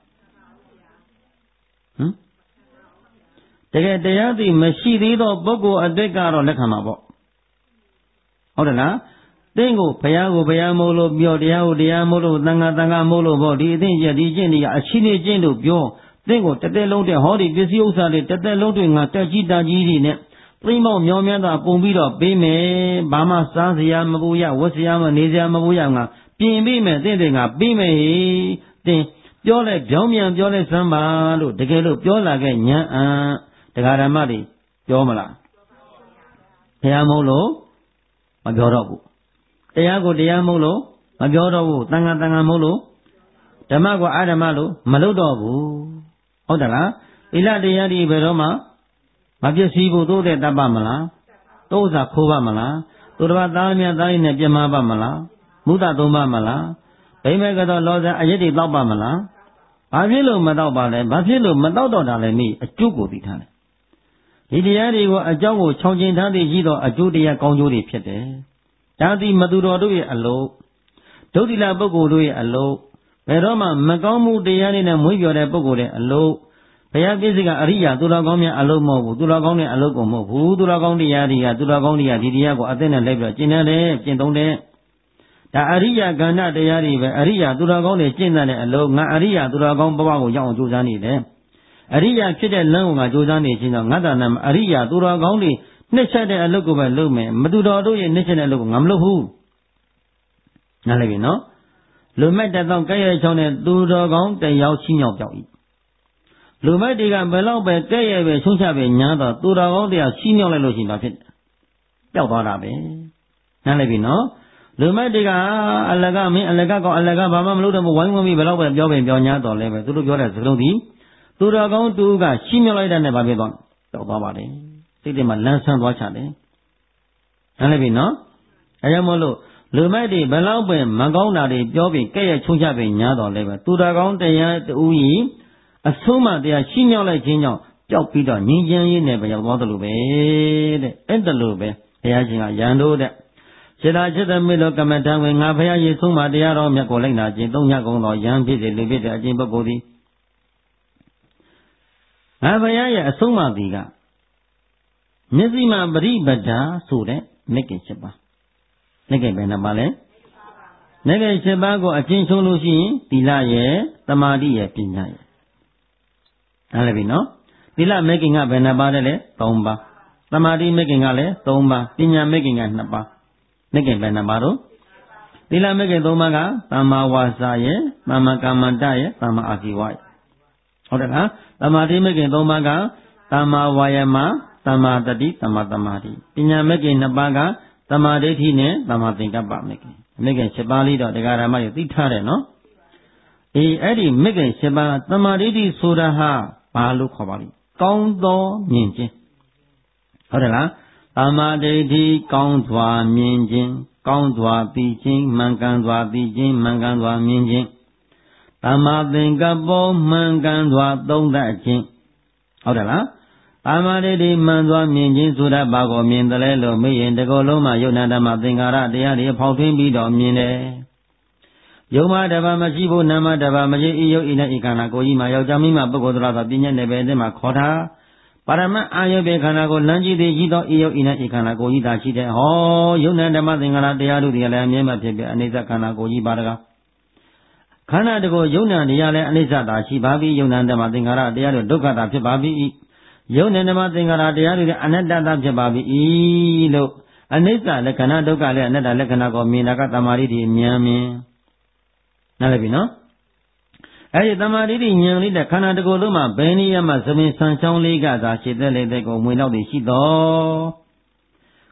ဟမ်တကယ်တရားသိမရှိသေးသောပုဂ္ဂိုလ်အတိတ်ကတော့လက်ခံမှာပေါ့ဟုတ်တယ်လားသင်ကိုဘုရားကိုဘုရားမို့လို့ပြောတရားကိုတရားမို့လို့သံဃာသံဃာမို့လို့ပေါ့ဒီအသိဉာဏ်ဒီကျင့်တွေကအရှိနေကျင့်လို့ပြောသင်ကိုတသက်လုံးတဲ့ဟောဒီပစ္စည်းဥစ္စာတွေတသက်လုံးတွေငါတက်ကြီးတာကြီးတွေနဲ့သိမ့်မောက်မျောမြန်းတာပုံပြီးတော့ပေးမယ်ဘာမှစားစရာမပူရဝတ်စရာမနေစရာမပူရငါပြင်ပေးမယ်သင်တွေကပေးမယ်ဟေသင်ပြောလိုက်ပြောင်းပြန်ပြောလိုက်စမ်းပါလို့တကယ်လို့ပြောလာခဲ့ညံအံတရားဓမ္မတွေပြောမလားဘုရားမဟုတ်လို့မပြောတော့ဘူးတရားကိုတရားမဟုတ်လို့မပြောတော့ဘူးသံဃာသံဃာမဟုတ်လို့ဓမ္မကိုအာဓမ္မလို့မလုပ်တော့ဘူးဟုတ်တယ်လားသီလတရားတွေဘယ်တော့မှမပြည့်စည်ဘူးသို့တဲ့တတ်ပါမလားသို့ဥစ္စာခိုးပါမလားသူတစ်ပါးသားမြတ်သားရင်းနဲ့ပြမပါမလားမုဒ္ဒသုံးပါမလားဗိမေကတော့လောဇာအယက်တွေတောက်ပါမလားဘာဖြစ်လို့မတောက်ပါလဲဘာဖြစ်လို့မတောက်တော့တာလဲမိအကျိုးကိုသိထားတယ်ဒီတရားတွေကိုအကြောင်းကိုခြောင်ကျင်ထားသည်ရှိသောအကျိုးတရားကောင်းကျိုးတွေဖြစ်တယ်ဒါသည်မသူတော်တို့ရဲ့အလို့ဒုတိယပုဂ္ဂိုလ်တို့ရဲ့အလို့ဘယ်တော့မှမကောင်းမှုတရားတွေနဲ့မွေးပြောတဲ့ပုဂ္ဂိုလ်ရဲ့အလို့ဘုရားပြည့်စုံကအရိယာသူတော်ကောင်းများအလို့မဟုတ်ဘူးသူတော်ကောင်းတဲ့အလို့ကိုမဟုတ်ဘူးသူတော်ကောင်းတရားတွေကသူတော်ကောင်းတွေကဒီတရားကိုအသက်နဲ့လိုက်ပြီးတော့ကျင့်တယ်ကျင့်သုံးတယ်ဒါအရိယာကဏ္ဍတရားတွေပဲအရိယာသူတော်ကောင်းတွေကျင့်တဲ့အလို့ငါအရိယာသူတော်ကောင်းဘဝကိုရောက်အောင်ကြိုးစားနေတယ်အရိယာဖြစ်တဲ့လမ်းကိုငါကြိုးစားနေခြင်းကြောင့်ငါတဏ္ဍာမှာအရိယာသူတော်ကောင်းတွေနှိမ့်ဆက်တဲ့အလုပ်ကိုပဲလုပ်မယ်မသူတော်တို့ရဲ့နှိမ့်ဆက်တဲ့အလုပ်ကိုငါမလုပ်ဘူးနားလည်ပြီနော်လူမိုက်တသောကဲ့ရဲ့ချောင်းတဲ့သူတော်ကောင်းတယောက်ချင်းရောက်ပြောက်၏လူမိုက်တွေကဘယ်တော့ပဲကဲ့ရဲ့ပဲဆုံးချပဲညာတော့သူတော်ကောင်းတရားချင်းရောက်လိုက်လို့ရှိရင်တော့ဖြစ်ပျောက်သွားတာပဲနားလည်ပြီနော်လူမိုက်တွေကအလကမင်းအလကကောင်အလကဘာမှမလုပ်တော့ဘူးဝိုင်းဝန်းပြီးဘယ်တော့ပဲပြောပင်ပြောညာတော့လဲပဲသူတို့ပြောတဲ့စကားလုံးဒီသူတော်ကောင်းတူကရှင်းမြလိုက်တဲ့နဲ့ဘာဖြစ်သွားပျောက်သွားပါတယ်စိတ်ထဲမှာလန်းဆန်းသွားချတယ်နားလည်ပြီနော်အဲကြောင့်မို့လို့လူမိုက်တွေဘယ်တော့ပဲမကောင်းတာတွေပြောပြီးကဲ့ရဲ့ချုံချပြီးညာတော့လဲပဲသူတော်ကောင်းတရားတူကြီးအဆုံးမတရားရှင်းမြောက်လိုက်ခြင်းကြောင့်ပျောက်ပြီးတော့ငြင်းချမ်းရေးနဲ့ပဲရောက်သွားတယ်လို့ပဲတဲ့အဲ့ဒါလို့ပဲဘုရားရှင်ကရန်တို့တဲ့စေတာจิตမေလောကမ္မတံဝင်ငါဘုရားရေဆုံးမတရားတော်မြတ်ကိုလိုက်နာခြင်းသုံးညကုံတော်ရန်ဖြစ်စေလူဖြစ်တဲ့အခြင်းပုဂ္ဂိုလ်သည်ငါဘုရားရဲ့အဆုံးမသည်ကမျက်စိမှပရိပဒ္ဓဆိုတဲ့မိခင်ချက်ပါမိခင်ပဲနှစ်ပါးလဲမိခင်ချက်ပါကိုအချင်းဆုံးလို့ရှိရင်သီလရဲ့သမာဓိရဲ့ပညာရဲ့နားလည်ပြီနော်သီလမိခင်ကဘယ်နှစ်ပါးလဲလဲသုံးပါးသမာဓိမိခင်ကလည်းသုံးပါးပညာမိခင်ကနှစ်ပါးမိခင်ပဲနှစ်ပါးတော့သီလမိခင်သုံးပါးကသမ္မာဝါစာရဲ့သမ္မာကမ္မန္တရဲ့သမ္မာအာဇီဝရဲ့ဟုတ်တယ်လားသမာဓိမိခင်သုံးပါးကသမ္မာဝါယမသမ္မာတတိသမ္မာသမာဓိပညာမိခင်နှစ်ပါးကသမာဓိဋ္ဌိနဲ့သမာသင်္ကပ္ပမိခင်မိခင်七ပါးလေးတော့တရားဓမ္မတွေသိထားတယ်နော်အေးအဲ့ဒီမိခင်七ပါးသမာဓိဋ္ဌိဆိုတာဟာဘာလို့ခေါ်ပါလိမ့်ကောင်းသောမြင်ခြင်းဟုတ်တယ်လားသမာဓိဋ္ဌိကောင်းစွာမြင်ခြင်းကောင်းစွာသိခြင်းမှန်ကန်စွာသိခြင်းမှန်ကန်စွာမြင်ခြင်းသမာသင်္ကပ္ပမှန်ကန်စွာသုံးသပ်ခြင်းဟုတ်တယ်လားသမာဓိဋ္ဌိမှန်စွာမြင်ခြင်းဆိုတာဘာကိုမြင်တယ်လဲလို့မေးရင်တကောလုံးမှာယုတ်နာဓမ္မသင်္ကာရတရားတွေဖောက်ထွင်းပြီးတော့မြင်တယ်ယုံမတဘာမရှိဘူးနာမတဘာမရှိဤယုတ်ဤနဲ့ဤခန္ဓာကိုယ်ကြီးမှာယောက်ျားမိန်းမပုဂ္ဂိုလ်တို့သောပညာနယ်ပယ်တဲ့မှာခေါ်တာပါရမတ်အာယုဘေခန္ဓာကိုလမ်းကြည့်သည်ရှိသောဤယုတ်ဤနဲ့ဤခန္ဓာကိုယ်ကြီးသာရှိတဲ့ဟောယုတ်နာဓမ္မသင်္ကာရတရားတို့တွေကလည်းအမြဲမှဖြစ်ပြီးအနိစ္စခန္ဓာကိုယ်ကြီးပါတကားခန္ဓာတကိုယုတ်နာတရားလည်းအနိစ္စသာရှိပါပြီယုတ်နာဓမ္မသင်္ကာရတရားတို့ဒုက္ခတာဖြစ်ပါပြီယုတ်နာဓမ္မသင်္ကာရတရားတွေကအနတ္တတာဖြစ်ပါပြီလို့အနိစ္စလက္ခဏာဒုက္ခလည်းအနတ္တလက္ခဏာကိုမြင်တာကသမာဓိဋ္ဌိဉာဏ်မြင်နားလည်ပြီနော်အဲ့ဒီသမာဓိဋ္ဌိဉာဏ်လေးတဲ့ခန္ဓာတကိုယ်လုံးမှာဘယ်နည်းမှသမင်ဆံချောင်းလေးကသာရှိတဲ့လေတဲ့ကိုမွေနောက်တည်ရှိတော်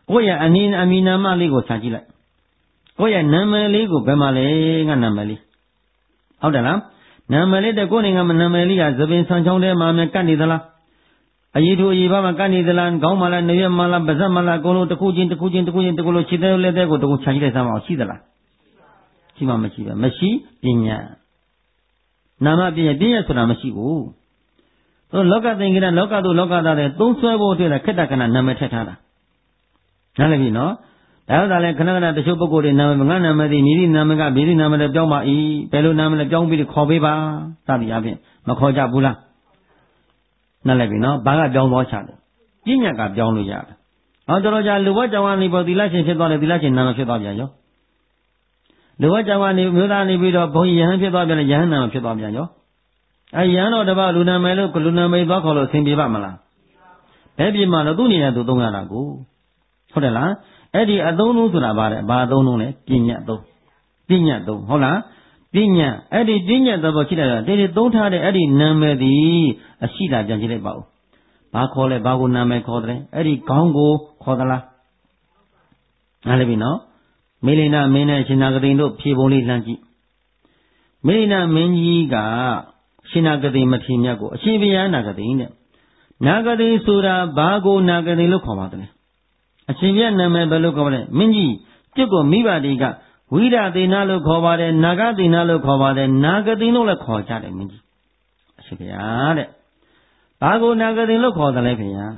ကိုယ့်ရဲ့အနည်းအမီနာမလေးကိုခြံကြည့်လိုက်ကိုယ့်ရဲ့နာမည်လေးကိုဘယ်မှာလဲငါနာမည်လေးဟုတ်တယ်လားနာမည်လေးတဲ့ကိုယ်နေကနာမည်လေးကသပင်ဆန်ချောင်းထဲမှာမြကတ်နေသလားအရေးထိုးအရေးပါမှကတ်နေသလားခေါင်းမှလားနေရမှလားပါးစပ်မှလားအကုန်လုံးတစ်ခုချင်းတစ်ခုချင်းတစ်ခုချင်းတစ်ခုလုံးခြေသေးလက်သေးကိုတခုခြံကြည့်လိုက်စမ်းအောင်ရှိသလားရှိမှမရှိပဲမရှိပညာနာမပညာပညာဆိုတာမရှိဘူးတို့လောကသင်္ကေတလောကတို့လောကသားတွေသုံးဆွဲဖို့အတွက်ခက်တခဏနာမည်ထည့်ထားတာနားလည်ပြီနော်ဒါဥစ္စာလဲခဏခဏတချို့ပုဂ္ဂိုလ်တွေနာမည်ငါနာမည်ဒီမိဒီနာမည်ကမိဒီနာမည်လည်းပြောင်းပါ၏ဘယ်လိုနာမည်လဲပြောင်းပြီးခေါ်ပေးပါစသည်အပြင်မခေါ်ကြဘူးလားနားလည်ပြီနော်ဘာကပြောင်းသွားချတယ်ပညာကပြောင်းလို့ရတယ်ဟောတော်တော်ကြာလူဘဝကြောင့်ကနေပေါ်သီလရှင်ဖြစ်သွားတယ်သီလရှင်နာမည်ဖြစ်သွားပြန်ရောလူဘဝကြောင့်ကနေမျိုးသားနေပြီးတော့ဘုံယဟန်ဖြစ်သွားပြန်တယ်ယဟန်နာမည်ဖြစ်သွားပြန်ရောအဲယဟန်တော်တပတ်လူနာမည်လို့လူနာမည်သွားခေါ်လို့အဆင်ပြေပါမလားဘယ်ပြေမှလို့သူ့နေရာသူသုံးရတာကိုဟုတ်တယ်လားအဲ့ဒီအသုံးလုံးဆိုတာဘာလဲဘာအသုံးလုံးလဲပညာသုံးပညာသုံးဟုတ်လားပညာအဲ့ဒီပညာသဘောရှိတယ်တေတေသုံးထားတဲ့အဲ့ဒီနာမည်ဒီအရှိတာပြန်ကြည့်လိုက်ပါဦးဘာခေါ်လဲဘာကိုနာမည်ခေါ်တယ်အဲ့ဒီခေါင်းကိုခေါ်သလားနားလည်ပြီနော်မေလိနာမင်းနဲ့ရှင်နာဂတိတို့ဖြေပုံလေးလှမ်းကြည့်မေလိနာမင်းကြီးကရှင်နာဂတိမထေရမြတ်ကိုအရှင်ဘုရားနာဂတိနဲ့နာဂတိဆိုတာဘာကိုနာဂတိလို့ခေါ်ပါတယ်အရှင်ဘုရားနာမည်ဘယ်လိုခေါ်လဲမင်းကြီးကျုပ်ကိုမိဘတွေကဝိရသေနလို့ခေါ်ပါတယ်နာဂသေနလို့ခေါ်ပါတယ်နာဂတိလို့လည်းခေါ်ကြတယ်မင်းကြီးအရှင်ဘုရားတဲ့ဘာကိုနာဂတိလို့ခေါ်တယ်လဲဘုရား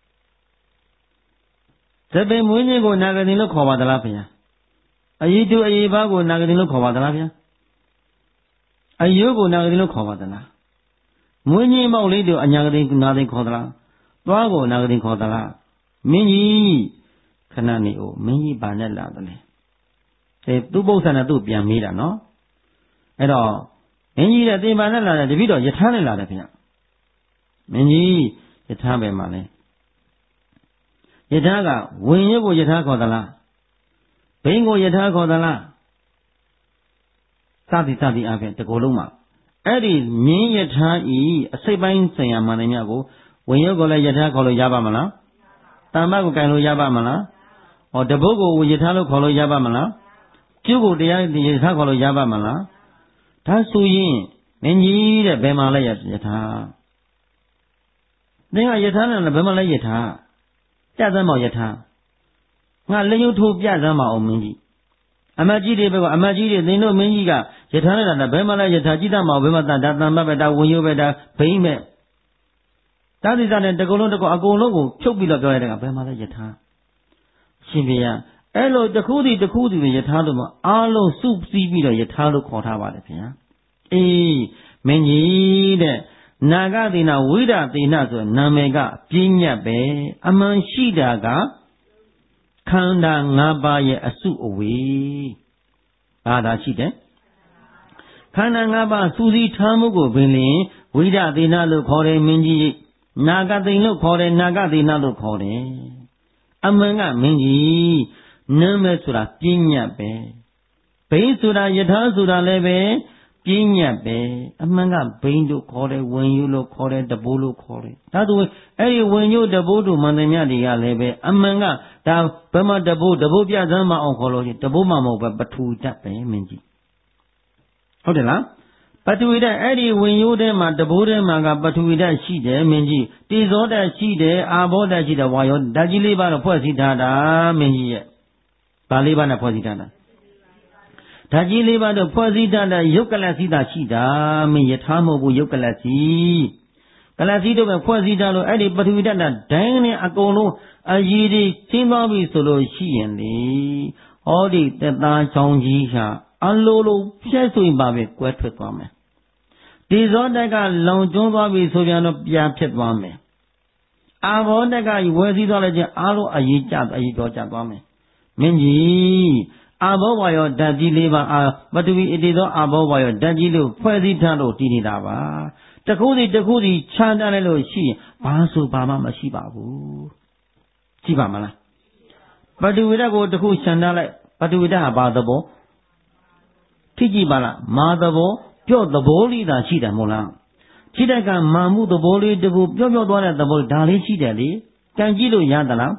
သပင်မွေးခြင်းကိုနာဂတိလို့ခေါ်ပါသလားဘုရားအယိတုအယိဘာကိုနာဂတိလို့ခေါ်ပါသလားဗျာအယုကိုနာဂတိလို့ခေါ်ပါသလားမွေးခြင်းမောက်လေးတို့အညာဂတိနာဂတိခေါ်သလားသွားကိုနာဂတိခေါ်သလားမင်းကြီးခဏနေဦးမင်းကြီးဘာနဲ့လာတယ်လဲအဲသူ့ပု္ပ္ပာနဲ့သူ့ပြန်မေးတာနော်အဲ့တော့မင်းကြီးတဲ့သင်ဘာနဲ့လာတယ်တပည့်တော်ယထာနဲ့လာတယ်ခင်ဗျမင်းကြီးယထာပဲမှာလဲယထာကဝင်ရုပ်ကိုယထာခေါ်သလားဘိန်းကိုယထာခေါ်သလားစသည်စသည်အပြင်တကူလုံးမှာအဲ့ဒီမြင်းယထာဤအစိတ်ပိုင်းဆိုင်ရာမှန်တယ်မြတ်ကိုဝင်ရုပ်ကိုလည်းယထာခေါ်လို့ရပါမလားတမ္မကိုကင်လို့ရပါမလားဟောတပုတ်ကိုယထာလို့ခေါ်လို့ရပါမလားကျုပ်ကိုတရားယထာခေါ်လို့ရပါမလားဒါဆိုရင်မင်းကြီးတဲ့ဘယ်မှာလဲယထာသင်ကယထာနဲ့ဘယ်မှာလဲယထာကြသမ်းမောယထာငါလက်ရုပ်ထိုးပြသမ်းမအောင်မင်းကြီးအမကြီးတွေပဲကအမကြီးတွေသင်တို့မင်းကြီးကယထာနဲ့တာဘယ်မှာလဲယထာကြည့်တတ်မအောင်ဘယ်မှာတန်တာတန်မပဲတာဝင်ရုပ်ပဲတာဘိမ့်မဲ့တာသီစာနဲ့တကုံလုံးတကုံအကုန်လုံးကိုဖြုတ်ပြီးတော့ပြောရတဲ့ကဘယ်မှာလဲယထာရှင်ဗျာအဲ့လိုတခုစီတခုစီယထာလို့မအားလုံးစုစည်းပြီးတော့ယထာလို့ခေါ်ထားပါတယ်ခင်ဗျာအေးမင်းကြီးတဲ့နာဂသေနဝိဒသေနဆိုနာမည်ကပြင်းညတ်ပဲအမှန်ရှိတာကခန္ဓာ၅ပါးရဲ့အစုအဝေးဘာသာရှိတယ်ခန္ဓာ၅ပါးစူးစီးထားမှုကိုပင်လင်ဝိဒသေနလို့ခေါ်တယ်မင်းကြီးနာဂသေလို့ခေါ်တယ်နာဂသေနလို့ခေါ်တယ်အမှန်ကမင်းကြီးနာမည်ဆိုတာပြင်းညတ်ပဲဘိန်းဆိုတာယထာဆိုတာလည်းပဲပြင်းညတ်ပဲအမှန်ကဘိန်းတို့ခေါ်တယ်ဝင်ယူလို့ခေါ်တယ်တဘိုးလို့ခေါ်တယ်ဒါဆိုအဲ့ဒီဝင်ယူတဘိုးတို့မန္တမြတွေကလည်းပဲအမှန်ကဒါဘယ်မှာတဘိုးတဘိုးပြစမ်းမအောင်ခေါ်လို့ရှိတဘိုးမှမဟုတ်ပဲပထူတတ်ပဲမင်းကြီးဟုတ်တယ်လားပထဝီဓာတ်အဲ့ဒီဝင်ရိုးထဲမှာတဘိုးထဲမှာကပထဝီဓာတ်ရှိတယ်မင်းကြီးတေဇောဓာတ်ရှိတယ်အာဘောဓာတ်ရှိတယ်ဝါယောဓာတ်ကြီးလေးပါတော့ဖွဲ့စည်းထားတာမင်းကြီးရဲ့ဗာလေးပါးနဲ့ဖွဲ့စည်းထားတာဓာတ်ကြီးလေးပါတော့ဖွဲ့စည်းထားတဲ့ယုတ်ကလစီတာရှိတာမင်းယထာမဟုတ်ဘူးယုတ်ကလစီကလစီတို့ပဲဖွဲ့စည်းထားလို့အဲ့ဒီပထဝီဓာတ်ဒိုင်းနဲ့အကုန်လုံးအရည်တွေရှင်းသွားပြီဆိုလို့ရှိရင်လေဟောဒီသက်သားချောင်းကြီးဟာအလိုလိုဖြက်ဆိုရင်ပါပဲကွဲထွက်သွားမယ်ဒီဇောတက်ကလောင်ကျွန်းသွားပြီဆိုပြန်တော့ပြန်ဖြစ်သွားမယ်အာဘောတက်ကဝယ်စည်းသွားလိုက်ချင်းအားလုံးအရေးကျအရေးတော်ကျသွားမယ်မင်းကြီးအာဘောဝါယောဓာတ်ကြီးလေးပါအာပထဝီအတေသောအာဘောဝါယောဓာတ်ကြီးလို့ဖွဲ့စည်းထားလို့တည်နေတာပါတခုစီတခုစီခြားတန်းလိုက်လို့ရှိရင်ဘာဆိုဘာမှမရှိပါဘူးကြည့်ပါမလားပထဝီဓာတ်ကိုတခုခြံထားလိုက်ပထဝီဓာတ်ဟာဘာသဘောထိကြည့်ပါလားမာသဘောပြော့သဘောလေးသာရှိတယ်မို့လားခြေတက်ကမာမှုသဘောလေးတကူပြော့ပြော့သွားတဲ့သဘောဒါလေးရှိတယ်လေကြံကြည့်လို့ရသလား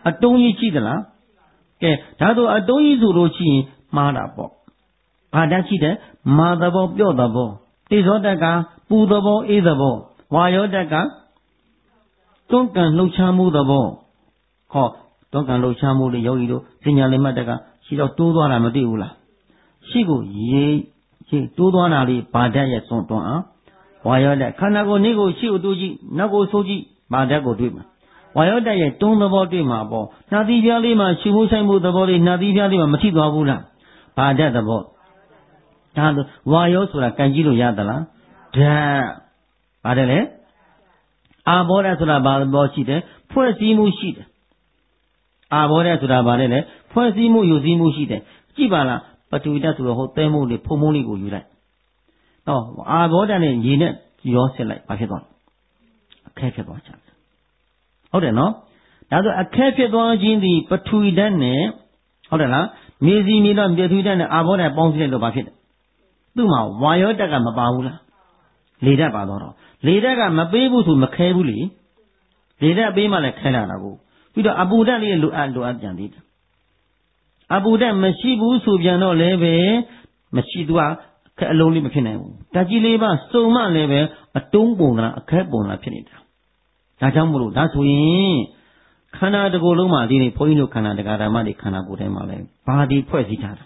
အတုံးကြီးရှိသလားကဲဒါဆိုအတုံးကြီးဆိုလို့ရှိရင်မှားတာပေါ့ဘာဓာတ်ရှိတယ်မာသဘောပြော့သဘောတေဇောဓာတ်ကပူသဘောအေးသဘောဝါယောဓာတ်ကတွန်းကန်လှုပ်ရှားမှုသဘောဟောတွန်းကန်လှုပ်ရှားမှုလေးယောဂီတို့ပညာလေးမှတ်တက်ကရှိတော့တိုးသွားတာမသိဘူးလားရှိကိုရေရှိတိုးသွားတာလေးဘာဓာတ်ရဲ့စွန့်တွန်းအောင်ဝါယောဓာတ်ခန္ဓာကိုယ်နေကိုရှိကိုတိုးကြည့်နောက်ကိုဆိုးကြည့်ဘာဓာတ်ကိုတွေ့မှာဝါယောဓာတ်ရဲ့တွန်းသဘောတွေ့မှာပေါ့နှာသီးပြားလေးမှာရှုမှုဆိုင်မှုသဘောလေးနှာသီးပြားလေးမှာမထိသွားဘူးလားဘာဓာတ်သဘောဒါဆိုဝါယောဆိုတာကန်ကြည့်လို့ရသလားဓာတ်ပါတယ်လေအာဘောဓာတ်ဆိုတာဘာသဘောရှိတယ်ဖွဲ့စည်းမှုရှိတယ်အာဘောဓာတ်ဆိုတာဘာလဲလေဖွဲ့စည်းမှုယူစည်းမှုရှိတယ်ကြည့်ပါလားပထဝီဓာတ်ဆိုတော့ဟိုသဲမှုလေးဖုံမှုလေးကိုယူလိုက်တော့အာဘောဓာတ်နဲ့ရေနဲ့ရောဆက်လိုက်ဘာဖြစ်သွားလဲအခဲဖြစ်သွားကြတယ်ဟုတ်တယ်နော်ဒါဆိုအခဲဖြစ်သွားခြင်းဒီပထဝီဓာတ်နဲ့ဟုတ်တယ်လားမြေစီမြေတော့ပထဝီဓာတ်နဲ့အာဘောဓာတ်ပေါင်းစည်းလိုက်လို့ဘာဖြစ်လဲသူ့မှာဝါယောဓာတ်ကမပါဘူးလားလေဓာတ်ပါတော့တော့လေဓာတ်ကမပေးဘူးဆိုမခဲဘူးလေလေဓာတ်ပေးမှလည်းခဲလာတာကိုပြီးတော့အပူဓာတ်လေးလိုအပ်လိုအပ်ပြန်သေးတယ်အပူဓာတ်မရှိဘူးဆိုပြန်တော့လည်းပဲမရှိသူကအလုံးလေးမဖြစ်နိုင်ဘူးဓာတ်ကြီးလေးပါစုံမှလည်းပဲအတုံးပုံလားအခဲပုံလားဖြစ်နေတာဒါကြောင့်မလို့ဒါဆိုရင်ခန္ဓာတစ်ခုလုံးမှာဒီနေ့ဘုန်းကြီးတို့ခန္ဓာတရားဓမ္မတွေခန္ဓာကိုယ်ထဲမှာလဲဘာဒီဖွဲ့စည်းထားတာ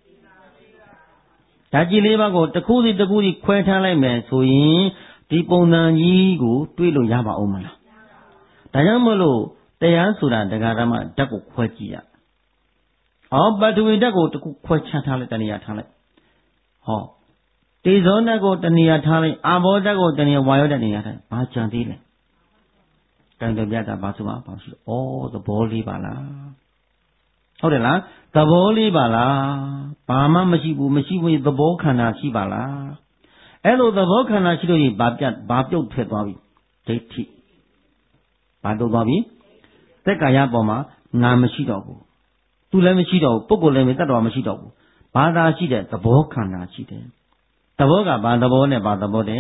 ဓာတ်ကြီးလေးပါးကိုတစ်ခုစီတစ်ခုစီခွဲထားလိုက်မယ်ဆိုရင်ဒီပုံစံကြီးကိုတွေးလို့ရပါအောင်မလားဒါကြောင့်မလို့တရားဆိုတာတရားဓမ္မဓာတ်ကိုခွဲကြည့်ရဟောပထဝီဓာတ်ကိုတစ်ခုခွဲခြားထားလိုက်တဏှာထားလိုက်ဟောတေဇောဓာတ်ကိုတဏှာထားလိုက်အာဘောဓာတ်ကိုတဏှာဝါယောဓာတ်တဏှာထားဘာကြံသေးလဲကံတော်ပြတာဘာဆိုမှဘာရှိဩသဘောလေးပါလားဟုတ်တယ်လားသဘောလေးပါလားဘာမှမရှိဘူးမရှိဘူးသဘောခန္ဓာရှိပါလားအဲ့လိုသဘောခန္ဓာရှိလို့ရင်ဘာပြတ်ဘာပြုတ်ထွက်သွားပြီဒိဋ္ဌိဘာပြုတ်သွားပြီသက်ကာယပေါ်မှာငါမရှိတော့ဘူးသူလည်းမရှိတော့ဘူးပုဂ္ဂိုလ်လည်းမတတ်တော်မရှိတော့ဘူးဘာသာရှိတဲ့သဘောခန္ဓာရှိတယ်သဘောကဘာသဘောနဲ့ဘာသဘောတဲ့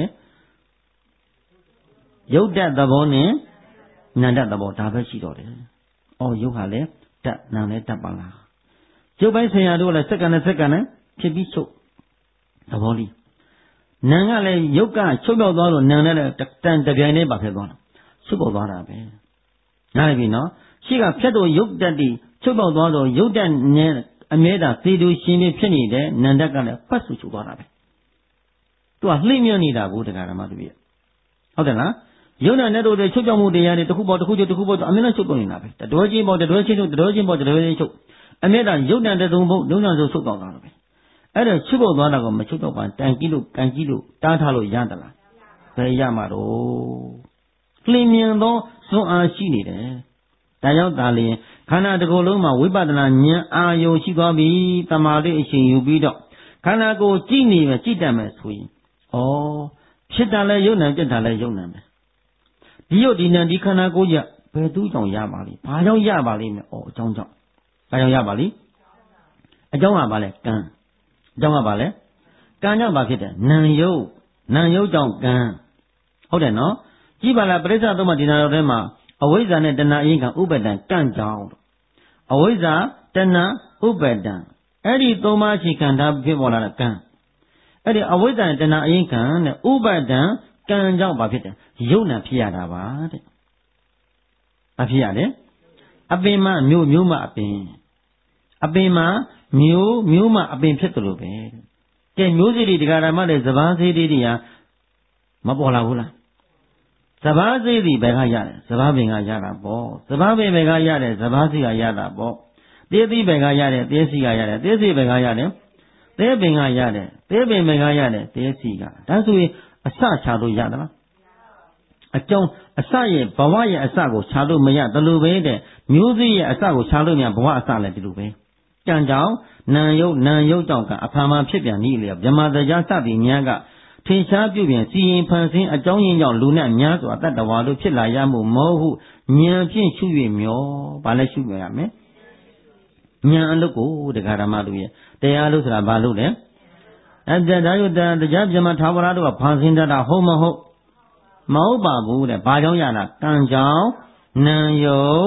ယုတ်တသဘောနဲ့နန္တသဘောဒါပဲရှိတော့တယ်။အော်ယုတ်ဟာလည်းတတ်နာလည်းတတ်ပါလား။ယုတ်ပိုင်းဆရာတို့လည်းစက္ကန့်နဲ့စက္ကန့်နဲ့ဖြစ်ပြီးချုပ်သဘောလေး။နာကလည်းယုတ်ကချုပ်ပြောက်သွားလို့နာနဲ့တန်တပြိုင်နဲ့ပါဖြစ်သွားတာ။ချုပ်ပေါက်သွားတာပဲ။နားလည်ပြီနော်။ရှိကဖြတ်တော့ယုတ်တက်တီချုပ်ပေါက်သွားတော့ယုတ်တက်နဲ့အမြဲတမ်းသေတူရှင်ပြီးဖြစ်နေတဲ့နန္တကလည်းဖတ်ဆူချုပ်သွားတာပဲ။သူကလှိမ့်မြနေတာကိုတရားဓမ္မသူရဲ့။ဟုတ်တယ်လား။ယုံနာနဲ့တို့တွေချုပ်ကြောက်မှုတရားတွေတစ်ခုပေါ်တစ်ခုချုပ်တစ်ခုပေါ်အမြဲတမ်းချုပ်ကုန်နေတာပဲတတော်ချင်းပေါ်တတော်ချင်းချုပ်တတော်ချင်းပေါ်တတော်ချင်းချုပ်အမြဲတမ်းယုံနာတဲ့သုံးဖို့ယုံနာဆိုချုပ်တော့တာပဲအဲ့ဒါချုပ်ပေါ်သွားတာကမချုပ်တော့ပါတန်ကြည့်လို့ကန်ကြည့်လို့တားထားလို့ရသလားဘယ်ရမှာတော့လင်းမြန်သောစွမ်းအားရှိနေတယ်ဒါကြောင့်ဒါလျင်ခန္ဓာတစ်ခုလုံးမှာဝိပဿနာဉာဏ်အာယုံရှိသွားပြီတမာတိအရှင်ယူပြီးတော့ခန္ဓာကိုယ်ကြည့်နေမယ်ကြည့်တတ်မယ်ဆိုရင်ဩဖြစ်တာလဲယုံနာပြတ်တာလဲယုံနာမယ်ဒီရုပ်ဒီနာဒီခန္ဓာကိုယ်ကြီးဘယ်သူ့ကြောင့်ရပါလိမ့်ဘာကြောင့်ရပါလိမ့်မယ်ဩအကြောင်းကြောင့်ဘာကြောင့်ရပါလိမ့်အကြောင်းကဘာလဲကံအကြောင်းကဘာလဲကံကြောင့်ဘာဖြစ်တယ်နာယုတ်နာယုတ်ကြောင့်ကံဟုတ်တယ်နော်ကြည့်ပါလားပရိစ္ဆေသုံးပါးဒီနာတော်ထဲမှာအဝိဇ္ဇာနဲ့တဏှာအရင်ကဥပ္ပတံကံကြောင့်အဝိဇ္ဇာတဏှာဥပ္ပတံအဲ့ဒီသုံးပါးရှိခံတာဖြစ်ပေါ်လာတဲ့ကံအဲ့ဒီအဝိဇ္ဇာနဲ့တဏှာအရင်ကနဲ့ဥပ္ပတံကံကြောင့်ဘာဖြစ်တယ်ယုတ်နာဖြစ်ရတာပါတဲ့ဘာဖြစ်ရလဲအပင်မမျိုးမျိုးမအပင်အပင်မမျိုးမျိုးမအပင်ဖြစ်တယ်လို့ပဲကဲမျိုးစေ့တွေတရားဓမ္မတွေစဘာစေ့တွေတွေကမပေါ်လာဘူးလားစဘာစေ့တွေဘယ်ကရတယ်စဘာပင်ကရတာပေါ့စဘာပင်ဘယ်ကရတယ်စဘာစေ့ကရတာပေါ့တေးသီးဘယ်ကရတယ်တေးစီကရတယ်တေးစီဘယ်ကရတယ်တေးပင်ကရတယ်တေးပင်ဘယ်ကရတယ်တေးစီကဒါဆိုရင်အစချလို့ရသလားအကြောင်းအစရဲ့ဘဝရဲ့အစကိုခြားလို့မရတလို့ပဲတဲ့မျိုးစေ့ရဲ့အစကိုခြားလို့မရဘဝအစလည်းဒီလိုပဲကြံကြောင်နံယုတ်နံယုတ်ကြောင့်ကအဖန်မှဖြစ်ပြန်ဤလေဗြဟ္မာတရားစသည်များကထင်ရှားပြုပြင်စီရင်ဖန်ဆင်းအကြောင်းရင်းကြောင့်လူနဲ့များစွာတတ္တဝါတို့ဖြစ်လာရမှုမဟုတ်ဟုဉာဏ်ဖြင့်ရှု၍မျောဘာလဲရှုရမယ်ဉာဏ်အလုပ်ကိုတရားဓမ္မတို့ရဲ့တရားလို့ဆိုတာဘာလို့လဲအတ္တဒါယုတတရားဗြဟ္မာထာဝရတို့ကဖန်ဆင်းတတ်တာဟုတ်မဟုတ်မဟုတ်ပါဘူးတဲ့ဘာကြောင့်ရတာကံကြောင့်နံယုတ်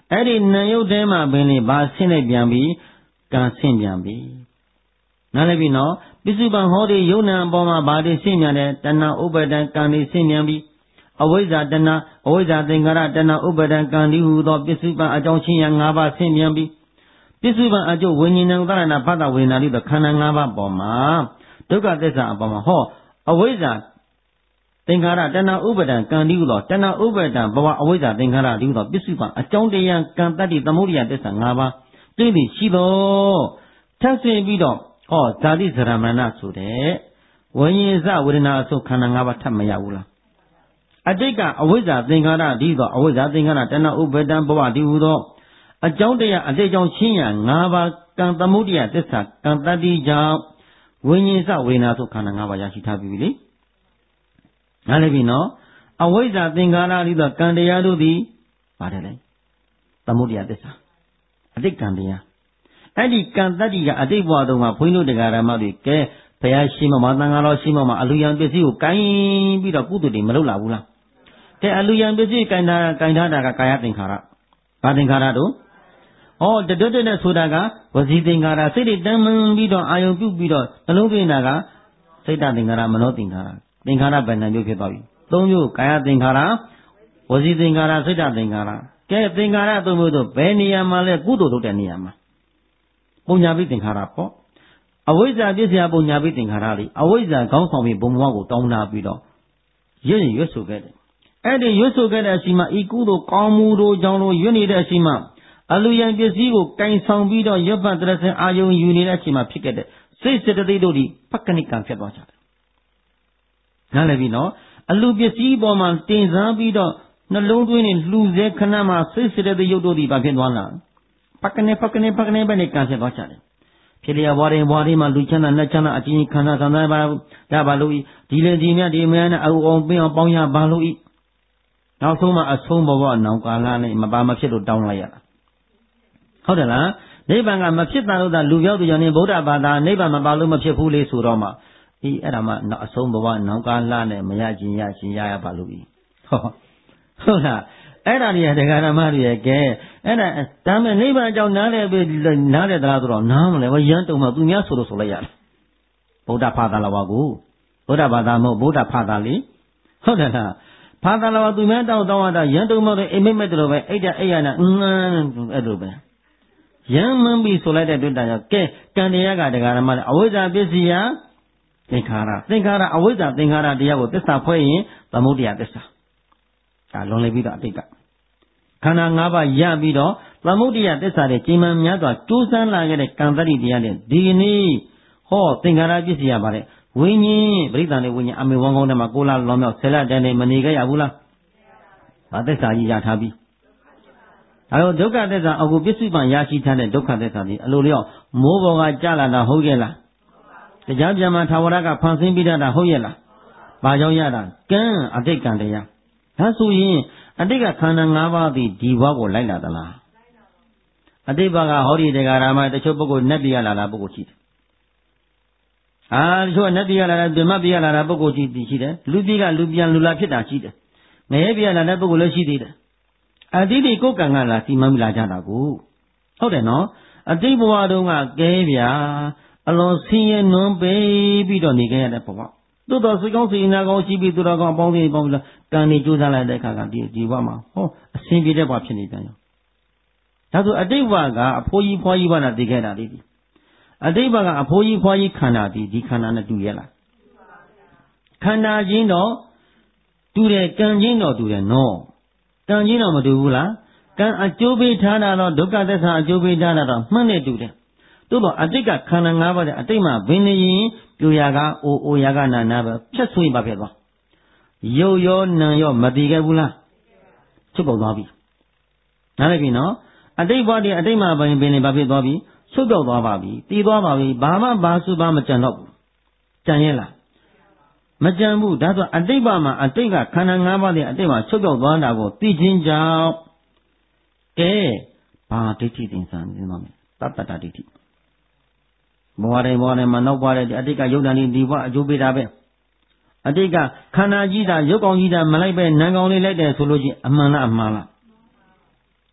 အဲ့ဒီနာယုတ်တဲမှာပင်လေဘာဆင်းလိုက်ပြန်ပြီကံဆင်းပြန်ပြီနားလည်ပြီနော်ပစ္စုပန်ဟောဒီယုံနာအပေါ်မှာဘာတွေဆင်းပြန်တယ်တဏှာဥပါဒံကံတွေဆင်းပြန်ပြီအဝိဇ္ဇာတဏှာအဝိဇ္ဇာသင်္ခါရတဏှာဥပါဒံကံဒီဟူသောပစ္စုပန်အကြောင်းချင်းရ၅ပါးဆင်းပြန်ပြီပစ္စုပန်အကျိုးဝိညာဉ်ဥဒ္ဒရဏဖတ်တာဝေဒနာလိသောခန္ဓာ၅ပါးပေါ်မှာဒုက္ခသစ္စာအပေါ်မှာဟောအဝိဇ္ဇာသင်္ခါရတဏှာဥပါဒံကံဒီဟူသောတဏှာဥပါဒံဘဝအဝိဇ္ဇာသင်္ခါရဒီဟူသောပစ္စုပန်အကြောင်းတရားကံတတ္တိသမုဒိယသစ္စာ၅ပါးသိသိရှိသောထပ်ဆင်းပြီးတော့ဟောဇာတိဇရမဏဆိုတဲ့ဝိညာဉ်စဝေဒနာအစုခန္ဓာ၅ပါးထပ်မရဘူးလားအတိတ်ကအဝိဇ္ဇာသင်္ခါရဒီသောအဝိဇ္ဇာသင်္ခါရတဏှာဥပါဒံဘဝဒီဟူသောအကြောင်းတရားအတိတ်ကြောင့်ရှင်းရ၅ပါးကံသမုဒိယသစ္စာကံတတ္တိကြောင့်ဝိညာဉ်စဝေဒနာဆိုခန္ဓာ၅ပါးရရှိထားပြီလေနားလည်ပြီနော်အဝိဇ္ဇာသင်္ခါရဒီသောကံတရားတို့သည်ပါတယ်လေသမုဒိယသစ္စာအတိတ်ကံတရားအဲ့ဒီကံတတ္တိကအတိတ်ဘဝတုန်းကဘုန်းကြီးတို့တရားဓမ္မတွေကဲဘုရားရှိမမှာသံဃာတော်ရှိမမှာအလူယံပစ္စည်းကိုကိုင်းပြီးတော့ကုသိုလ်တွေမလုပ်လာဘူးလားကဲအလူယံပစ္စည်းကိုင်းတာကိုင်းထားတာကကာယသင်္ခါရဘာသင်္ခါရတို့ဩတတွတ်တွတ်နဲ့ဆိုတာကဝစီသင်္ခါရစိတ်တွေတမ်းမှန်ပြီးတော့အာယုံပြုတ်ပြီးတော့နှလုံးသွင်းတာကစိတ်တသင်္ခါရမနောသင်္ခါရသင်္ခါရဘယ်နှမျိုးဖြစ်သွားပြီသုံးမျိုးကာယသင်္ခါရဝစီသင်္ခါရစိတ်တသင်္ခါရကဲသင်္ခါရသုံးမျိုးတို့ဘယ်နေရာမှာလဲကုသိုလ်လုပ်တဲ့နေရာမှာပုံညာပိသင်္ခါရပေါ့အဝိဇ္ဇာပြည့်စရာပုံညာပိသင်္ခါရလေးအဝိဇ္ဇာကောင်းဆောင်ပြီးဘုံဘဝကိုတောင်းလာပြီးတော့ရွတ်ရွတ်ဆိုခဲ့တယ်အဲ့ဒီရွတ်ဆိုခဲ့တဲ့အချိန်မှာဤကုသိုလ်ကောင်းမှုတို့ကြောင့်လို့ရွတ်နေတဲ့အချိန်မှာအလူယံပစ္စည်းကိုကင်ဆောင်ပြီးတော့ရွတ်ပတ်တရစင်အာယုံယူနေတဲ့အချိန်မှာဖြစ်ခဲ့တဲ့စိတ်စေတသိက်တို့ဒီပက္ခဏိကံဖြစ်သွားကြတယ်နားလည်ပြီနော်အလူပစ္စည်းပေါ်မှာတင်စားပြီးတော့နှလုံးသွင်းနေလှူစေခဏမှာစိတ်စေတသိက်ရုပ်တို့ဒီဘာဖြစ်သွားလားပက္ခဏိပက္ခဏိပက္ခဏိပဲနေကံဖြစ်သွားကြတယ်ဖြစ်လျာဘွားရင်ဘွားလေးမှာလူချမ်းသာလက်ချမ်းသာအကျဉ်းခန္ဓာသံသာပါဒါပါလို့ဒီလေဒီမြတ်ဒီမယနဲ့အုံအောင်ပင်းအောင်ပေါင်းရပါလို့ဤနောက်ဆုံးမှအဆုံးဘဝနောင်ကာလနဲ့မပါမဖြစ်လို့တောင်းလိုက်ရတာဟုတ်တယ်လားနိဗ္ဗာန်ကမဖြစ်တာလို့သာလူပြောသူကြောင့်နေဗုဒ္ဓဘာသာနိဗ္ဗာန်မပါလို့မဖြစ်ဘူးလေဆိုတော့မှအေးအဲ့ဒါမှအဆုံးဘဝနောင်ကာလနဲ့မရခြင်းရခြင်းရရပါလို့ဤဟုတ်လားအဲ့ဒါတွေကတရားဓမ္မတွေရဲ့ကဲအဲ့ဒါဒါမဲ့နိဗ္ဗာန်အကြောင်းနားလဲပြီးနားလဲသလားဆိုတော့နားမလဲရမ်းတုံမှသူများဆိုလို့ဆိုလိုက်ရတယ်ဗုဒ္ဓဘာသာလာဝကူဗုဒ္ဓဘာသာမဟုတ်ဗုဒ္ဓဘာသာလေဟုတ်တယ်လားဘာသာလာဝသူများတောင်းတောင်းရတာရမ်းတုံမှပဲအိမ်မက်မက်တယ်လို့ပဲအိတ်တအိတ်ရနာအင်းအဲ့လိုပဲရမ်းမှန်းပြီးဆိုလိုက်တဲ့တွေ့တာကြောင့်ကဲကံတရားကတရားဓမ္မနဲ့အဝိဇ္ဇာပစ္စည်းယသင်္ခါရသင်္ခါရအဝိဇ္ဇာသင်္ခါရတရားကိုသစ္စာဖွဲ့ရင်သမုဒိယသစ္စာဒါလွန်လေပြီးတော့အတိတ်ကခန္ဓာ၅ပါးရပြီးတော့သမုဒိယသစ္စာတွေချိန်မှန်များစွာကျိုးစမ်းလာခဲ့တဲ့ကံတတ္တိတရားတွေဒီကနေ့ဟောသင်္ခါရပစ္စည်းရပါတယ်ဝိညာဉ်ပရိသန္တိဝိညာဉ်အမေဝံကောင်းထဲမှာကိုလာလောမြောက်ဆယ်လတန်းနေမနေခဲ့ရဘူးလားဒါသစ္စာကြီးရထားပြီအဲတော့ဒုက္ခသစ္စာအခုပစ္စုပန်ရရှိထားတဲ့ဒုက္ခသစ္စာဒီအလိုလျောက်မိုးပေါ်ကကြလာတာဟုတ်ရဲ့လားတရားပြန်မှာထာဝရကဖန်ဆင်းပြီးတာဟုတ်ရဲ့လားဘာကြောင့်ရတာကံအတိတ်ကံတရားဒါဆိုရင်အတိတ်ကခန္ဓာ၅ပါးသည်ဒီဘဝကိုလိုက်လာသလားအတိတ်ဘကဟောဒီတရားဓမ္မတချို့ပုဂ္ဂိုလ်နတ်ပြည်လာတာပုဂ္ဂိုလ်ရှိတယ်အာတချို့နတ်ပြည်လာတာဓမ္မပြည်လာတာပုဂ္ဂိုလ်ရှိရှိတယ်လူပြည်ကလူပြန်လူလာဖြစ်တာရှိတယ်ငရဲပြည်လာတဲ့ပုဂ္ဂိုလ်လည်းရှိသေးတယ်အတိတ်ကိုကံကလာစီမံမိလာကြတာကိုဟုတ်တယ်နော်အတိတ်ဘဝတုန်းကကဲဗျာအလွန်ဆင်းရဲနွမ်းပေးပြီးတော့နေခဲ့ရတဲ့ဘဝသို့တော်စိတ်ကောင်းစိတ်နာကောင်းရှိပြီးသူတော်ကောင်းအပေါင်းတွေပေါင်းပြီးကံနေကြိုးစားလိုက်တဲ့အခါကဒီဒီဘဝမှာဟောအဆင်ပြေတဲ့ဘဝဖြစ်နေပြန်ရောဒါဆိုအတိတ်ဘဝကအဖိုးကြီးဖွားကြီးဘဝနဲ့တည်ခဲ့တာလေးဒီအတိတ်ဘဝကအဖိုးကြီးဖွားကြီးခန္ဓာဒီဒီခန္ဓာနဲ့တူရဲ့လားခန္ဓာချင်းတော့တူတယ်ကံချင်းတော့တူတယ်နော်ကံချင်းတော့မတူဘူးလားကံအကျိုးပေးထားတာတော့ဒုက္ခသစ္စာအကျိုးပေးထားတာတော့မှန်နဲ့တူတယ်သို့တော့အတိတ်ကခန္ဓာ၅ပါးတဲ့အတိတ်မှာဘင်းနေရင်ပြူရာကအိုအိုရာကနာနာပဲဖြတ်ဆွေးပါဖြစ်သွားရုပ်ရောနာရောမတည်ခဲ့ဘူးလားချုပ်ပေါက်သွားပြီနားလည်ပြီနော်အတိတ်ဘဝတည်းအတိတ်မှာဘင်းဘင်းနေပါဖြစ်သွားပြီချုပ်ပြောက်သွားပါပြီတည်သွားပါပြီဘာမှဘာစုဘာမကြံတော့ဘူးကြံရဲ့လားမကြံဘူးဒါဆိုအတိတ်ဘဝမှာအတိတ်ကခန္ဓာ၅ပါးတည်းအတိတ်မှာချုပ်ပြောက်သွားတာကိုသိချင်းကြောင့်ကဲဘာဒိဋ္ဌိသင်္ဆာနေပါမယ်တတ္တတဒိဋ္ဌိဘဝတိုင်းဘဝတိုင်းမှာနောက်ပွားတဲ့အတိတ်ကယုတ်တန်ဒီဘဝအကျိုးပေးတာပဲအတိတ်ကခန္ဓာကြီးတာရုပ်ကောင်းကြီးတာမလိုက်ပဲနံကောင်းလေးလိုက်တယ်ဆိုလို့ချင်းအမှန်လားအမှန်လားက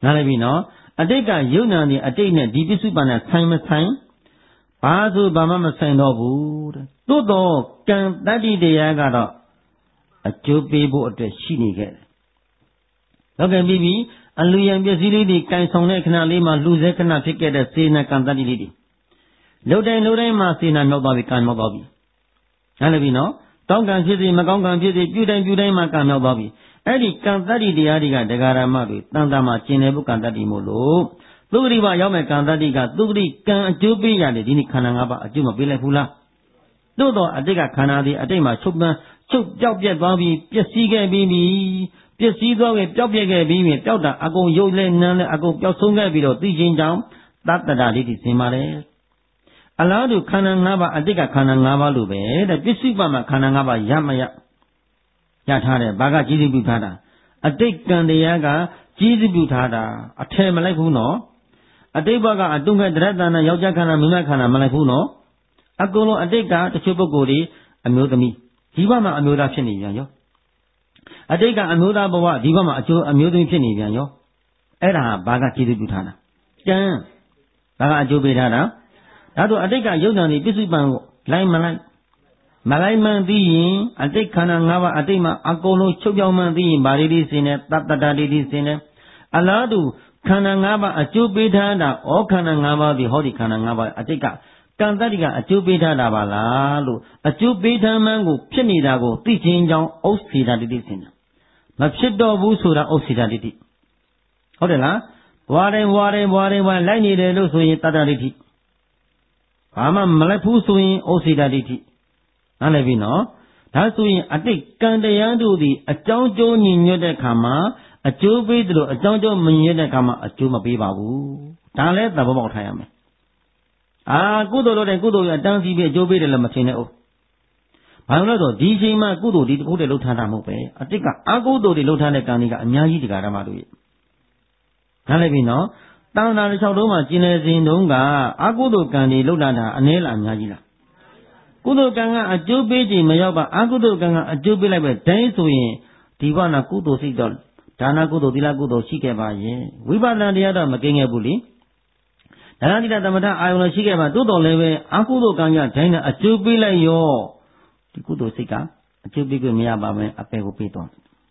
နားလည်ပြီနော်အတိတ်ကယုံနာနေအတိတ်နဲ့ဒီပစ္စုပန်နဲ့ဆိုင်မဆိုင်ဘာဆိုဘာမှမဆိုင်တော့ဘူးတဲ့သို့တော့ကံတတ္တိတရားကတော့အကျိုးပေးဖို့အတွက်ရှိနေခဲ့တယ်ဟုတ်ကဲ့ပြီးပြီအလူရန်ပစ္စည်းလေးတွေကင်ဆောင်တဲ့ခဏလေးမှာလူစဲခဏဖြစ်ခဲ့တဲ့စေနာကံတတ္တိလေးတွေလှုပ်တိုင်းလှုပ်တိုင်းမှာစေနာမြောက်သွားပြီကံမြောက်သွားပြီနားလည်ပြီနော်တောင်းကံဖြစ်စေမကောင်းကံဖြစ်စေပြုတိုင်းပြုတိုင်းမှာကံမြောက်သွားပြီအဲ့ဒီကံတတ္တိတရားတွေကဒကာရမတွေတန်တာမှာကျင်တယ်ဖို့ကံတတ္တိမို့လို့သုဂတိဘရောက်မဲ့ကံတတ္တိကသုဂတိကံအကျိုးပေးရတယ်ဒီနေ့ခန္ဓာ၅ပါးအကျိုးမပေးလိုက်ဘူးလားသို့တော့အတိတ်ကခန္ဓာဒီအတိတ်မှာချုပ်ပန်းချုပ်ပြောက်ပြက်သွားပြီးပျက်စီးခဲ့ပြီးပြီပျက်စီးသွားခဲ့ပျောက်ပြက်ခဲ့ပြီးပြီပျောက်တာအကုန်ရုပ်လဲနမ်းလဲအကုန်ပျောက်ဆုံးခဲ့ပြီးတော့သိချင်းကြောင့်တတ္တတာလေးတွေသင်ပါတယ်အလားတူခန္ဓာ၅ပါးအတိတ်ကခန္ဓာ၅ပါးလိုပဲတဲ့ပစ္စုပန်မှာခန္ဓာ၅ပါးရမရရထားတယ်ဘာကကြီးစုပြုထားတာအတိတ်ကံတရားကကြီးစုပြုထားတာအထယ်မလိုက်ဘူးနော်အတိတ်ဘကအတုံးခဲတရတနာယောက်ျားခန္ဓာမိန်းမခန္ဓာမလိုက်ဘူးနော်အကုန်လုံးအတိတ်ကတချို့ပုဂ္ဂိုလ်တွေအမျိုးသမီးဒီဘမှာအမျိုးသားဖြစ်နေပြန်ရောအတိတ်ကအမျိုးသားဘဝဒီဘမှာအကျိုးအမျိုးသမီးဖြစ်နေပြန်ရောအဲ့ဒါဘာကကြီးစုပြုထားတာကံဘာကအကျိုးပေးထားတာဒါတို့အတိတ်ကယုတ်တံဒီပစ္စုပန်ကိုလိုက်မလိုက်မလိုက်မှန်သိရင်အတိတ်ခန္ဓာ၅ပါးအတိတ်မှာအကုန်လုံးချုပ်ပြောင်းမှန်သိရင်ဗာရီတိစင်နဲ့တတ္တတာတိတိစင်နဲ့အလားတူခန္ဓာ၅ပါးအကျိုးပေးထားတာဩခန္ဓာ၅ပါးဒီဟောဒီခန္ဓာ၅ပါးအတိတ်ကကံတတ္တိကအကျိုးပေးထားတာပါလားလို့အကျိုးပေးထားမှန်းကိုဖြစ်နေတာကိုသိခြင်းကြောင့်ဩစေတတိတိစင်တယ်မဖြစ်တော့ဘူးဆိုတာဩစေတတိတိဟုတ်တယ်လားဘွားတိုင်းဘွားတိုင်းဘွားတိုင်းဘွားလိုက်နေတယ်လို့ဆိုရင်တတ္တတိတိဘာမှမလိုက်ဘူးဆိုရင်ဩစေတတိတိနားလည်ပြီနော်ဒါဆိုရင်အတိတ်ကံတရားတို့သည်အကြောင်းကျိုးညီညွတ်တဲ့ခါမှာအကျိုးပေးတယ်လို့အကြောင်းကျိုးမညီညွတ်တဲ့ခါမှာအကျိုးမပေးပါဘူးဒါလည်းသဘောပေါက်ထားရမယ်အာကုသိုလ်လုပ်တဲ့ကုသိုလ်ရအတန်းစီပြီးအကျိုးပေးတယ်လို့မထင်နဲ့ဦးဘာလို့လဲဆိုဒီချိန်မှာကုသိုလ်ဒီတစ်ခုတည်းလှုပ်ထားတာမဟုတ်ပဲအတိတ်ကအကုသိုလ်တွေလှုပ်ထားတဲ့ကံတွေကအများကြီးတကာဓမ္မတို့ရဲ့နားလည်ပြီနော်တန်တာတစ်ချောင်းလုံးမှာကျင်နေစဉ်တုန်းကအကုသိုလ်ကံတွေလှုပ်လာတာအနည်းလားအများကြီးလားကုသိုလ်ကံကအကျိုးပေးခြင်းမရောက်ပါအကုသိုလ်ကံကအကျိုးပေးလိုက်ပဲဒိုင်းဆိုရင်ဒီဘနာကုသိုလ်စိတ်တော့ဒါနကုသိုလ်သီလကုသိုလ်ရှိခဲ့ပါရဲ့ဝိပဿနာတရားတော့မကင်းခဲ့ဘူးလေဒါနသီလသမထအာယုံလည်းရှိခဲ့ပါတိုးတော်လည်းပဲအကုသိုလ်ကံကဒိုင်းနဲ့အကျိုးပေးလိုက်ရောဒီကုသိုလ်စိတ်ကအကျိုးပေးခွင့်မရပါမယ်အပယ်ကိုပေးတော့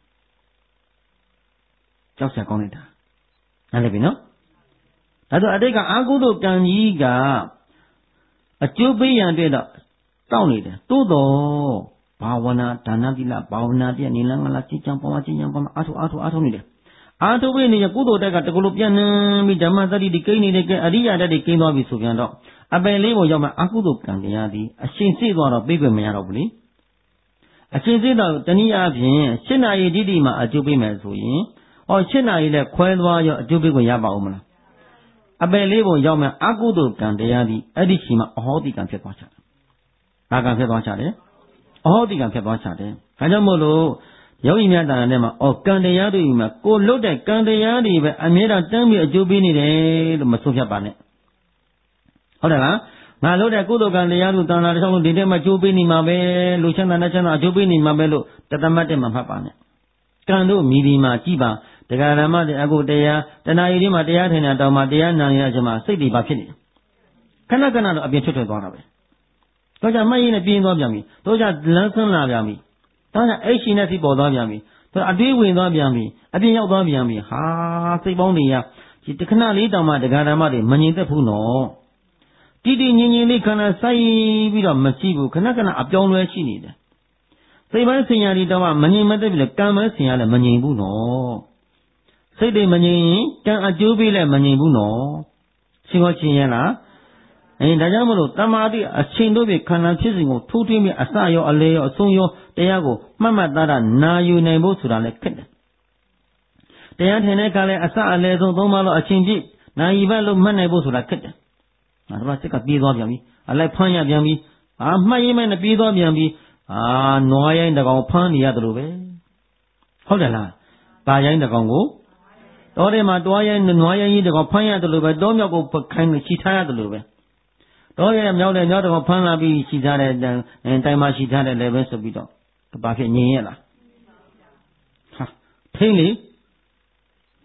ကြောက်စရာကောင်းလိုက်တာနားလည်ပြီနော်ဒါဆိုအတိတ်ကအကုသိုလ်ကံကြီးကအကျိုးပေးရန်အတွက်တော့တောင်းနေတယ်တိုးတော်ဘာဝနာဒါနသီလဘာဝနာပြည့်နေလန်းကလာကြည်ချံပေါ်မှာကြည်ချံပေါ်မှာအာထုအာထုအာထုနေတယ်အာထုပေးနေရကုသိုလ်တက်ကတကလို့ပြန်နှမ်းပြီးဓမ္မသတိတွေကိန်းနေတဲ့ကအရိယာတက်တွေကိန်းသွားပြီဆိုပြန်တော့အပယ်လေးပေါ်ရောက်မှအကုသိုလ်ကံတရားသည်အရှင်စိတ်သွားတော့ပြေးခွင့်မရတော့ဘူးလေအရှင်စိတ်တော့တနည်းအားဖြင့်ရှင်းနာရီတိတိမှာအကျိုးပေးမယ်ဆိုရင်ဟောရှင်းနာရီလည်းခွဲသွားရောအကျိုးပေးခွင့်ရပါဦးမလားအပယ်လေးပေါ်ရောက်မှအကုသိုလ်ကံတရားသည်အဲ့ဒီချိန်မှာအဟောတိကံဖြစ်သွားချတယ်ဘာကံဖြစ်သွားချတယ်အဟောတိကံဖြစ်သွားချတယ်ဒါကြောင့်မို့လို့ယောဂီများတာနဲ့မှာအော်ကံတရားတွေမှာကိုလွတ်တဲ့ကံတရားတွေပဲအမြဲတမ်းတမ်းပြီးအကျိုးပေးနေတယ်လို့မဆိုဖြတ်ပါနဲ့ဟုတ်တယ်လားငါလွတ်တဲ့ကုသိုလ်ကံတရားတို့တန်တာတစ်ချောင်းလုံးဒီထဲမှာအကျိုးပေးနေမှာပဲလူချမ်းသာနဲ့ချမ်းသာအကျိုးပေးနေမှာပဲလို့တသမတ်တဲ့မှာမှတ်ပါနဲ့ကံတို့မိဒီမှာကြည်ပါတရားဓမ္မတွေအခုတရားတဏှာရီတွေမှာတရားထိုင်တာတောင်မှတရားနာနေတဲ့အချိန်မှာစိတ်တွေပါဖြစ်နေတယ်ခဏခဏတော့အပြင်ထွက်ထွက်သွားတာပဲတော့ကြမှတ်ရင်းနဲ့ပြင်းသွားပြန်ပြီတော့ကြလန်းဆန်းလာပြန်ပြီတော့ကြအိတ်ရှင်နဲ့စိတ်ပေါ်သွားပြန်ပြီတော့အတွေးဝင်သွားပြန်ပြီအပြင်ရောက်သွားပြန်ပြီဟာစိတ်ပေါင်းတွေကဒီတခဏလေးတောင်မှတရားဓမ္မတွေမငြိမ်သက်ဘူးနော်တိတိငြိမ်ငြိမ်လေးခန္ဓာစိုက်ပြီးတော့မရှိဘူးခဏခဏအပြောင်းလဲရှိနေတယ်စိတ်ပိုင်းဆင်ညာတွေတောင်မှမငြိမ်မသက်ပြီလေကံပိုင်းဆင်ရလည်းမငြိမ်ဘူးနော်စိတ်တွေမငြိမ်ရင်ကံအကျိုးပေးလည်းမငြိမ်ဘူးနော်ရှင်းဟောချင်းရလားအဲဒါကြောင့်မလို့တမာတိအချိန်တို့ပြခန္ဓာဖြစ်စဉ်ကိုထိုးထွင်းပြီးအစရောအလေရောအဆုံးရောတရားကိုမှတ်မှတ်သားသားနာယူနိုင်ဖို့ဆိုတာလည်းခက်တယ်တရားထင်တဲ့အခါလဲအစအလေဆုံးသုံးပါတော့အချိန်ပြည့်နာယီဘတ်လို့မှတ်နိုင်ဖို့ဆိုတာခက်တယ်ငါတို့ကစိတ်ကပြေးသွားပြန်ပြီအလိုက်ဖမ်းရပြန်ပြီအာမှတ်ရင်းမဲ့နဲ့ပြေးသွားပြန်ပြီအာနွားရိုင်းတကောင်ဖမ်းနေရတယ်လို့ပဲဟုတ်တယ်လားပါရိုင်းတကောင်ကိုတောထဲမှာတွားရိုင်းနွားရိုင်းကြီးတကောင်ဖမ်းရတယ်လို့ပဲတောမြောက်ကိုခိုင်းချီထားရတယ်လို့ပဲတော့ရဲ့မြောက်တဲ့မြောက်တော့ဖမ်းလာပြီးရှိထားတဲ့တိုင်မှာရှိထားတဲ့လည်းပဲဆိုပြီးတော့ဘာဖြစ်ငြိမ်ရလားဟာထိမ့်လေ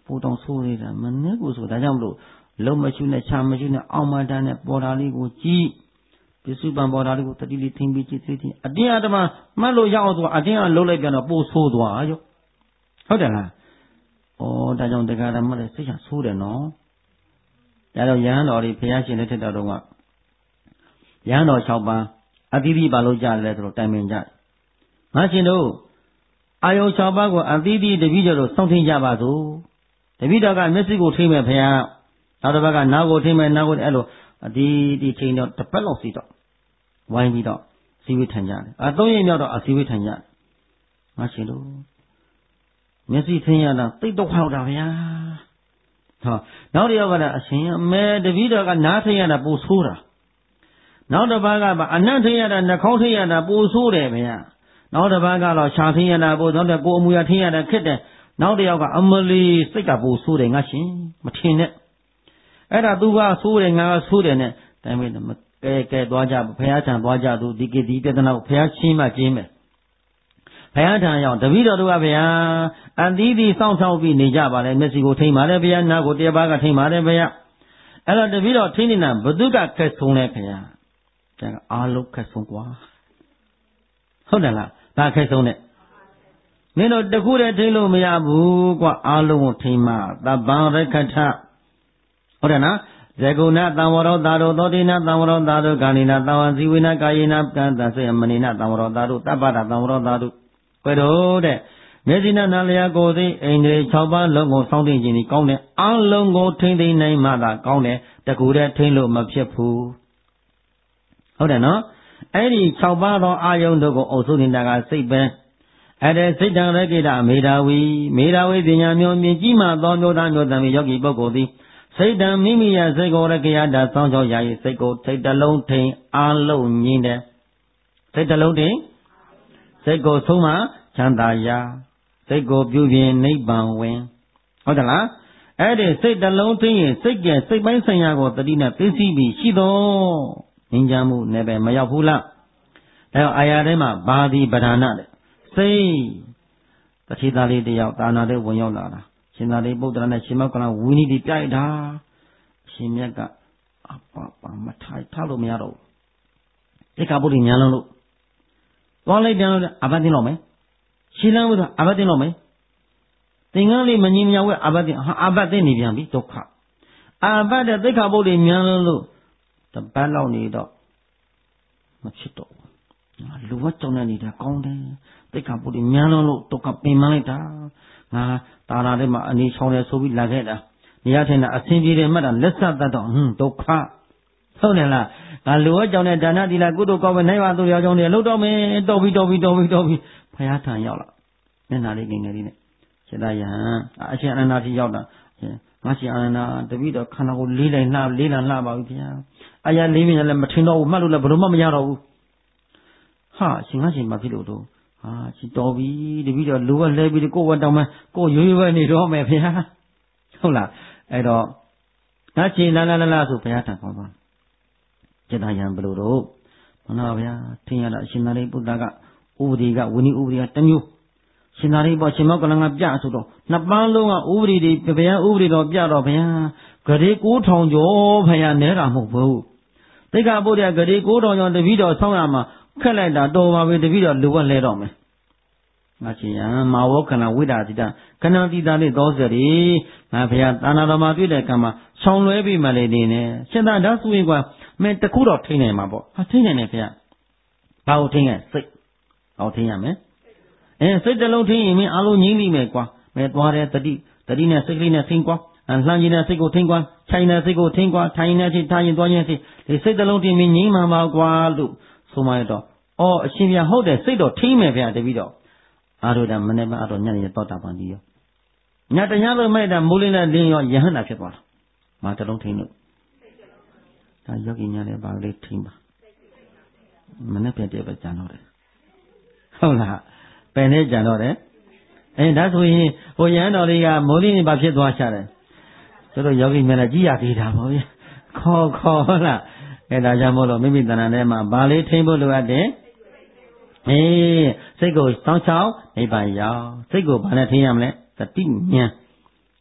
ပိုတောင်ဆိုးနေတာမနဲ့ကိုဆိုဒါကြောင့်မလို့လုံးမရှိနဲ့ချာမရှိနဲ့အောက်မတန်းနဲ့ပေါ်တာလေးကိုကြည့်ပစ္စုပန်ပေါ်တာလေးကိုတတိလေးထိမ့်ပြီးကြည့်သေးတယ်အတင်းအဓမ္မမှတ်လို့ရအောင်ဆိုအတင်းအလုံးလိုက်ပြန်တော့ပိုဆိုးသွားရောဟုတ်တယ်လားဩဒါကြောင့်တရားဓမ္မတွေစိတ်ချဆိုးတယ်နော်ဒါတော့ယဟန်တော်တွေဘုရားရှင်လက်ထက်တော်ကယဟန်တော်၆ပါးအသီးသီးပါလို့ကြားတယ်ဆိုတော့တိုင်ပင်ကြငါရှင်တို့အာယုံ၆ပါးကိုအသီးသီးတပည့်တော်တို့စောင့်ထိန်ကြပါစို့တပည့်တော်ကမျက်စိကိုထိမ့်မဲ့ဘုရားနောက်တစ်ပတ်ကနားကိုထိမ့်မဲ့နားကိုအဲ့လိုအသီးသီးထိန်တော့တစ်ပတ်လောက်စီတော့ဝိုင်းပြီးတော့စီဝေးထိုင်ကြတယ်အသုံးရင်မြောက်တော့အစီဝေးထိုင်ကြတယ်ငါရှင်တို့မျက်စိထိန်ရတာသိတော့ခေါက်တာဗျာဟောနောက်တစ်ယောက်ကလည်းအရှင်အမဲတပည့်တော်ကနားထိန်ရတာပိုဆိုးတာနောက်တစ်ပတ်ကပါအနံ့ထိန်ရတာနှာခေါင်းထိန်ရတာပိုဆိုးတယ်ဗျာနောက်တစ်ပတ်ကတော့ရှာထိန်ရတာပိုနောက်တဲ့ကိုအမူအရာထိန်ရတာခက်တယ်နောက်တစ်ယောက်ကအမလီစိတ်ကပိုဆိုးတယ်ငါရှင်မထင်နဲ့အဲ့ဒါသူကဆိုးတယ်ငါကဆိုးတယ်နဲ့ဒါပေမဲ့ကဲကဲသွားကြဘုရားထံသွားကြသူဒီကိဒီပြဿနာကိုဘုရားချင်းမှကျင်းမယ်ဘုရားထံရောက်တပည့်တော်တို့ကဗျာအသီးသီးစောင့်ရှောက်ပြီးနေကြပါလေမျက်စိကိုထိမ့်ပါလေဘုရားနားကိုတရားပါကထိမ့်ပါလေဘုရားအဲ့တော့တပည့်တော်ထိနေတာဘသူကခက်ဆုံးလဲဘုရားဒါကအားလုံးခက်ဆုံးกว่าဟုတ်တယ်လားဒါခက်ဆုံးနဲ့မင်းတို့တခုတည်းထိလို့မရဘူးกว่าအားလုံးကိုထိမှသဗ္ဗံရခထဟုတ်တယ်နော်ဇေကုဏသံဝရောသာတို့သောတိနာသံဝရောသာတို့ကာဏိနာသံဝဇီဝိနာကာယေနာကံတဆေမဏိနာသံဝရောသာတို့တပ္ပတာသံဝရောသာတို့ဘယ်တော့တဲ့မျက်စိနဲ့နားလျာကိုယ်သိအိန္ဒြေ၆ပါးလုံးကိုစောင့်သိခြင်းဒီကောင်းတယ်အလုံးကိုထိမ့်သိမ့်နိုင်မှသာကောင်းတယ်တကူတည်းထိမ့်လို့မဖြစ်ဘူးဟုတ်တယ်နော်အဲ့ဒီ၆ပါးသောအာယုန်တို့ကိုအုပ်စိုးနေတာကစိတ်ပဲအဲ့ဒါစိတ်တံရကိတမေဓာဝီမေဓာဝီပညာမျိုးမြင်ကြီးမှသောမျိုးသားမျိုးသမီးယောဂီပုဂ္ဂိုလ်သည်စိတ်တံမိမိရဲ့စိတ်ကိုရကရတာစောင့်ရှောက်ရည်စိတ်ကိုစိတ်တလုံးထိန်အားလုံးငြင်းတယ်စိတ်တလုံးထိန်စိတ်ကိုဆုံးမချမ်းသာရာစိတ်ကိုပြုပြင်နိဗ္ဗာန်ဝင်ဟုတ်တယ်လားအဲ့ဒီစိတ်တလုံးထိန်ရင်စိတ်ကစိတ်ပိုင်းဆိုင်ရာကိုတတိနဲ့သိသိပြီးရှိတော့ငြင်းချမ်းမှုနဲ့ပဲမရောက်ဘူးလားဒါကြောင့်အာရထဲမှာဘာဒီပဓာနတဲ့စိတ်တတိသားလေးတယောက်သာနာတဲ့ဝင်ရောက်လာတာရှင်သာရိပုတ္တရာနဲ့ရှင်မောက္ကလဝီနီဒီပြိုက်တာအရှင်မြတ်ကအပပါမထိုင်ထားလို့မရတော့ဘူးတိက္ခာပုဒ်ညံလုံးလို့သွားလိုက်ပြန်လို့အဘတ်တင်တော့မယ်ရှင်လန်းလို့အဘတ်တင်တော့မယ်သင်္ကန်းလေးမငြင်းမြောက်ဝဲအဘတ်တင်ဟာအဘတ်တင်နေပြန်ပြီဒုက္ခအဘတ်တဲ့တိက္ခာပုဒ်ညံလုံးလို့တပတ်လောက်နေတော့မဖြစ်တော့ဘူးလူဝတ်ကြောင့်နေတာကောင်းတယ်တိက္ခာပုဒ်ညံလုံးလို့ဒုက္ခပင်မလိုက်တာငါတာလာထဲမှာအနေချောင်းတယ်ဆိုပြီးလာခဲ့တာနေရာထိုင်တာအဆင်ပြေတယ်မှတ်တာလက်ဆက်တတ်တော့ဟွန်းဒုက္ခဟုတ်တယ်လားငါလူဝတ်ကြောင့်နဲ့ဒါနသီလကုသိုလ်ကောင်းပဲနိုင်ပါသူရောကြောင့်တွေလှုပ်တော့မယ်တော်ပြီတော်ပြီတော်ပြီတော်ပြီဘုရားထံရောက်လာမျက်နှာလေးငယ်ငယ်လေးနဲ့ရှင်သာယဟန်အရှင်အနန္ဒာတိရောက်တာငါရှင်အနန္ဒာတပည့်တော်ခန္ဓာကိုလေးလိုက်လှလေးလံလှပါပြီဗျာအရာလေးမြင်လည်းမထင်တော့ဘူးမှတ်လို့လည်းဘယ်လိုမှမရတော့ဘူးဟာရှင်ငါရှင်မဖြစ်လို့တော့ဟာချီတော်ပြီတပည့်တော်လူကလဲပြီးကိုယ်ဝတ်တောင်းမှကိုယ်ရွရွပဲနေတော့မယ်ဗျာဟုတ်လားအဲ့တော့ငါချီလာလာလာဆိုဘုရားထံခေါ်သွားจิตာယံဘလို့တော့မနာဗျာထင်ရတာရှင်သာရိပုတ္တကဥပဒေကဝိနည်းဥပဒေကတစ်မျိုးရှင်သာရိပုတ္တရှင်မောက္ကလန်ကပြဆိုတော့နှစ်ပန်းလုံးကဥပဒေတွေဘုရားဥပဒေတော်ပြတော့ဗျာဂရေကိုးထောင်ကျော်ဘုရားနဲတာမဟုတ်ဘူးတိက္ခာပုဒ်ရဲ့ဂရေကိုးထောင်ကျော်တပည့်တော်ဆောင်းရမှာခက်လိုက်တာတော်ပါပဲတပည့်တော်လူဝက်လဲတော့မယ်ငါရှင်ယံမာဝခဏဝိဒါတိတခဏတိတာလေးသောစရီငါဘုရားသာနာတော်မှာတွေ့တဲ့ကံမှာဆောင်းလွဲပြီးမှလေနေနဲ့ရှင်သာဓာဆိုရင်ကွာမင်းတခုတော့ထိနေမှာပေါ့ဟာထိနေတယ်ဘုရားဘာကိုထိနေစိတ်ဟောထိရမယ်အဲစိတ်တလုံးထိရင်မင်းအလုံးငြိမ့်လိမ့်မယ်ကွာမဲသွားတယ်တတိတတိနဲ့စိတ်ကလေးနဲ့ထိန်ကွာလှမ်းကျင်တဲ့စိတ်ကိုထိန်ကွာခြိုင်တဲ့စိတ်ကိုထိန်ကွာထိုင်နေတဲ့စိတ်ထားရင်သွားရင်စိတ်ဒီစိတ်တလုံးထိမင်းငြိမ့်မှာပါကွာလို့ဆိုမှတော့အော်အရှင်ဗျာဟုတ်တယ်စိတ်တော့ထိမယ်ဗျာတပည့်တော်အာရုဒ္ဓမနေ့မအတော်ညနေတော့တာပန်ကြီးရောညတညလို့မဲ့တာမိုးလင်းတဲ့လင်းရောယဟန္တာဖြစ်သွားတာမာတလုံးထိန်လို့ဒါယောဂီညာလည်းပါလေးထိန်ပါမနေ့ပြတဲ့ပဲကြံတော့တယ်ဟုတ်လားပယ်နေကြံတော့တယ်အဲဒါဆိုရင်ဟိုယဟန်တော်လေးကမိုးလင်းနေပါဖြစ်သွားချတယ်ဆိုတော့ယောဂီများလည်းကြည်ရသေးတာပေါ့ဗျာခေါ်ခေါ်ဟုတ်လားအဲဒါကြောင့်မို့လို့မိမိတဏ္ဍာထဲမှာဗာလေးထိန်ဖို့လိုအပ်တယ်အေးစိတ်ကိုစောင်းချောင်းနိဗ္ဗာန်ရောက်စိတ်ကိုဘာနဲ့ထိရမလဲတတိဉာဏ်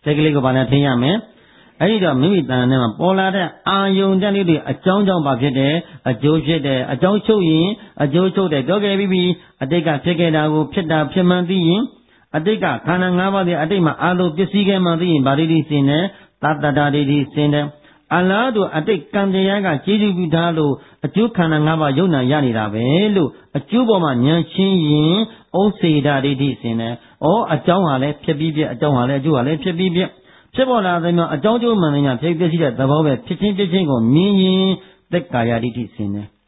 စိတ်ကလေးကိုဘာနဲ့ထိန်းရမလဲအဲ့ဒီတော့မိမိတန်နဲ့မှာပေါ်လာတဲ့အာယုန်တက်လေးတွေအကြောင်းကြောင့်ပါဖြစ်တယ်အကျိုးဖြစ်တယ်အကြောင်းချုပ်ရင်အကျိုးချုပ်တယ်ပြောခဲ့ပြီးပြီအတိတ်ကဖြစ်ခဲ့တာကိုဖြစ်တာဖြစ်မှန်သိရင်အတိတ်ကခန္ဓာ၅ပါးရဲ့အတိတ်မှာအာလုံးပစ္စည်းကဲမှသိရင်ဗာဒိတိစင်တယ်သတ္တတာဒိဋ္ဌိစင်တယ်အလားတူအတိတ်ကံတရားကကျေးဇူးပြုထားလို့အကျိုးခန္ဓာ၅ပါးယုံနာရနေတာပဲလို့အကျိုးပေါ်မှာဉာဏ်ချင်းရင်ဩစေတဒိဋ္ဌိစင်တယ်ဩအကြောင်းဟာလည်းဖြစ်ပြီးပြအကြောင်းဟာလည်းအကျိုးဟာလည်းဖြစ်ပြီးပြဖြစ်ပေါ်လာတဲ့မှာအကြောင်းကျိုးမှန်တဲ့ညာဖြစ်ပြရှိတဲ့သဘောပဲဖြစ်ချင်းဖြစ်ချင်းကိုမြင်ရင်သက်ကာယဒိဋ္ဌိစင်တယ်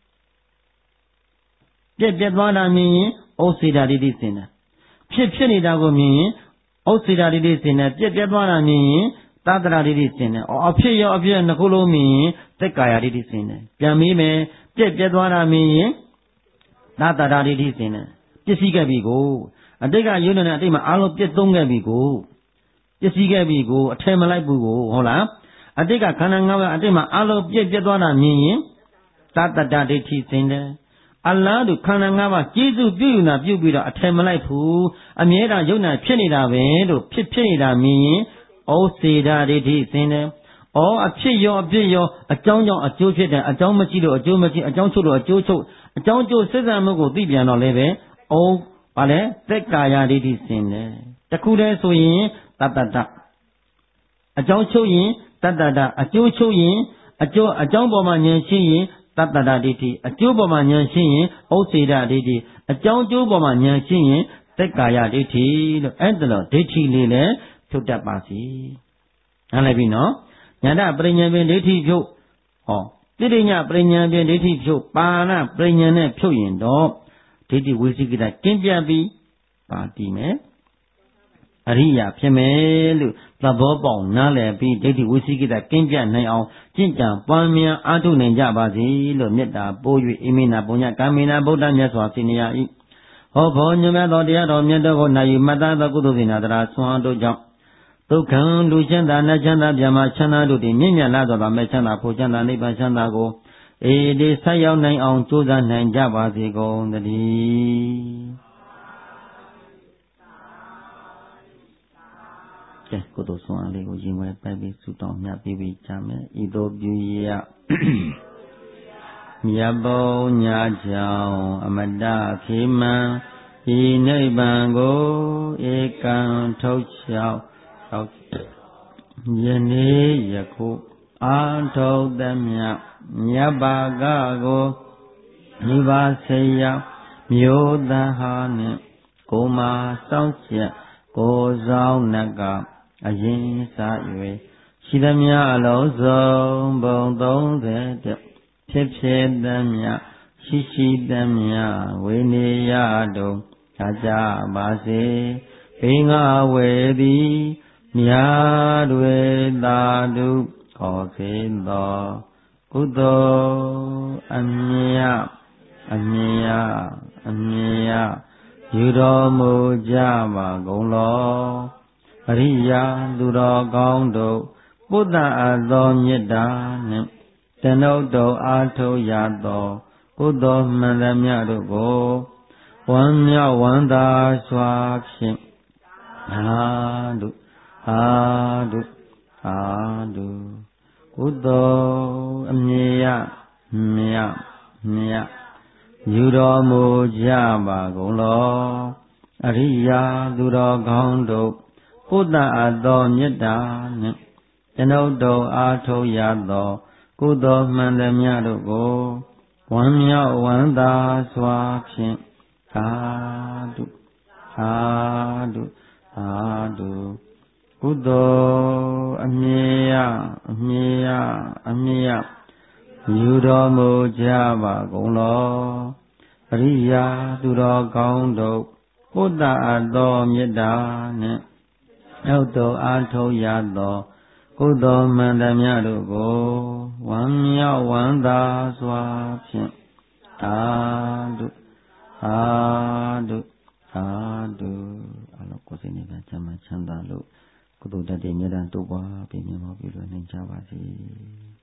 ပြက်ပြက်သွားတာမြင်ရင်ဩစေတဒိဋ္ဌိစင်တယ်ဖြစ်ဖြစ်နေတာကိုမြင်ရင်ဩစေတဒိဋ္ဌိစင်တယ်ပြက်ပြက်သွားတာမြင်ရင်သတ္တရာဒိဋ္ဌိစင်တယ်အဖြစ်ရောအဖြစ်နှစ်ခုလုံးမြင်ရင်သက်ကာယဒိဋ္ဌိစင်တယ်ပြန်မေးမယ်ပြက်ပြက်သွားတာမြင်ရင်သတ္တရာဒိဋ္ဌိစင်တယ်ပစ္စည်းခဲ့ပြီကိုအတိတ်ကယုံနေတဲ့အတိတ်မှာအားလုံးပြည့်သုံးခဲ့ပြီကိုပစ္စည်းခဲ့ပြီကိုအထယ်မလိုက်ဘူးကိုဟုတ်လားအတိတ်ကခန္ဓာ၅ပါးအတိတ်မှာအားလုံးပြည့်ပြည့်သွားတာမြင်ရင်သတ္တရာဒိဋ္ဌိစင်တယ်အလားတူခန္ဓာ၅ပါးကျေစုပြုယူနာပြုပြီးတော့အထယ်မလိုက်ဘူးအမြဲတမ်းယုံနာဖြစ်နေတာပဲလို့ဖြစ်ဖြစ်နေတာမြင်ရင်ဩစေတဒိဋ္ဌိစင်တယ်ဩအဖြစ်ရောအဖြစ်ရောအကြောင်းကြောင့်အကျိုးဖြစ်တယ်အကြောင်းမရှိလို့အကျိုးမရှိအကြောင်းချုပ်လို့အကျိုးချုပ်အကြောင်းကျိုးစိတ်ဆံမှုကိုသိပြန်တော့လည်းပဲဩဘာလဲသက်ကာယဒိဋ္ဌိစင်တယ်တခုတည်းဆိုရင်တတ္တတအကြောင်းချုပ်ရင်တတ္တတအကျိုးချုပ်ရင်အကျိုးအကြောင်းပေါ်မှာဉာဏ်ရှင်းရင်တတ္တတဒိဋ္ဌိအကျိုးပေါ်မှာဉာဏ်ရှင်းရင်ဩစေတဒိဋ္ဌိအကြောင်းကျိုးပေါ်မှာဉာဏ်ရှင်းရင်သက်ကာယဒိဋ္ဌိလို့အဲ့ဒါလို့ဒိဋ္ဌိလေးလည်းထုတ်တတ်ပါစီနားလည်ပြီနော်ညာတပရိညာပင်ဒိဋ္ဌိဖြုတ်ဟောတိရိညပရိညာပင်ဒိဋ္ဌိဖြုတ်ပါဏပရိညာနဲ့ဖြုတ်ရင်တော့ဒိဋ္ဌိဝိသိကိတကင်းပြပြီးပါတည်မယ်အရိယာဖြစ်မယ်လို့သဘောပေါက်နားလည်ပြီးဒိဋ္ဌိဝိသိကိတကင်းပြနိုင်အောင်ကျင့်ကြံပွားများအားထုတ်နိုင်ကြပါစေလို့မေတ္တာပို့၍အိမေနာပုညကာမေနာဗုဒ္ဓမြတ်စွာဘုရား၏ဟောဘောညမြတ်သောတရားတော်မြတ်တော်ကိုနိုင်ယူမှတ်သားသောကုသိုလ်စေနာတရားဆွမ်းတို့ကြောင့်ဒုက္ခံလူချမ်းသာနတ်ချမ်းသာဗျာမချမ်းသာတို့သည်မြင့်မြတ်လာသောမဲ့ချမ်းသာဖို့ချမ်းသာနိဗ္ဗာန်ချမ်းသာကိုအေဒီဆက်ရောက်နိုင်အောင်ကြိုးစားနိုင်ကြပါစေကုန်သတည်းကဲကုသိုလ်ဆောင်အားလေးကိုရင်ဝဲပိုက်ပြီးဆုတောင်းမြတ်ပြီးပြီးကြမယ်ဤသို့ပြုရမြတ်ဘုံညာကြောင့်အမတခေမံဤနိဗ္ဗာန်ကိုဧကံထုတ်လျှောက်ယနေ့ယခုအာထုတ်သမျှမြတ်ဘာကကိုမိဘဆေယမျိုးသဟာနှင့်ကိုမာစောင့်ချက်ကိုဆောင်နကအရင်စ၍ရှိသမျှအလုံးစုံဘုံသုံးဆယ်ဖြစ်ဖြစ်သမျှရှိရှိသမျှဝိနည်းရတုံကြကြပါစေဘေငါဝေသည်မြာတွေသာဓုခေါ်စေသောကုသိုလ်အမြတ်အမြတ်အမြတ်ယူတော်မူကြပါကုန်လောအရိယာသူတော်ကောင်းတို့ပုဒ္ဒအပ်သောမေတ္တာနှင့်တဏှုတ်တော်အားထုတ်ရသောကုသိုလ်မှန်သမျှတို့ကိုဝမ်းမြောက်ဝမ်းသာစွာဖြင့်အာဓုအာဓုအာဓုကုသိုလ်အမြတ်မြတ်မြတ်ယူတော်မူကြပါကုန်လောအရိယာသူတော်ကောင်းတို့ပုဒ္ဒအပ်သောမေတ္တာနှင့်တဏှုတ်တော်အားထုတ်ရသောကုသိုလ်မှန်သမျှတို့ကိုဝမ်းမြောက်ဝမ်းသာစွာဖြင့်သာဓုသာဓုသာဓုကုသိုလ်အမြတ်အမြတ်အမြတ်ယူတော်မူကြပါကုန်လောအရိယာသူတော်ကောင်းတို့ပုဒ္ဒအပ်သောမေတ္တာနှင့်နောက်တော်အားထုတ်ရသောကုသိုလ်မှန်သမျှတို့ကိုဝမ်းမြောက်ဝမ်းသာစွာဖြင့်သာဓုသာဓုသာဓုအလောကိုယ်စိတ်နဲ့ချမ်းသာချမ်းသာလို့ကုသိုလ်တတ်တဲ့မြတ်တန်တို့ပါပြည့်မြတ်ပြုလို့နိုင်ကြပါစေ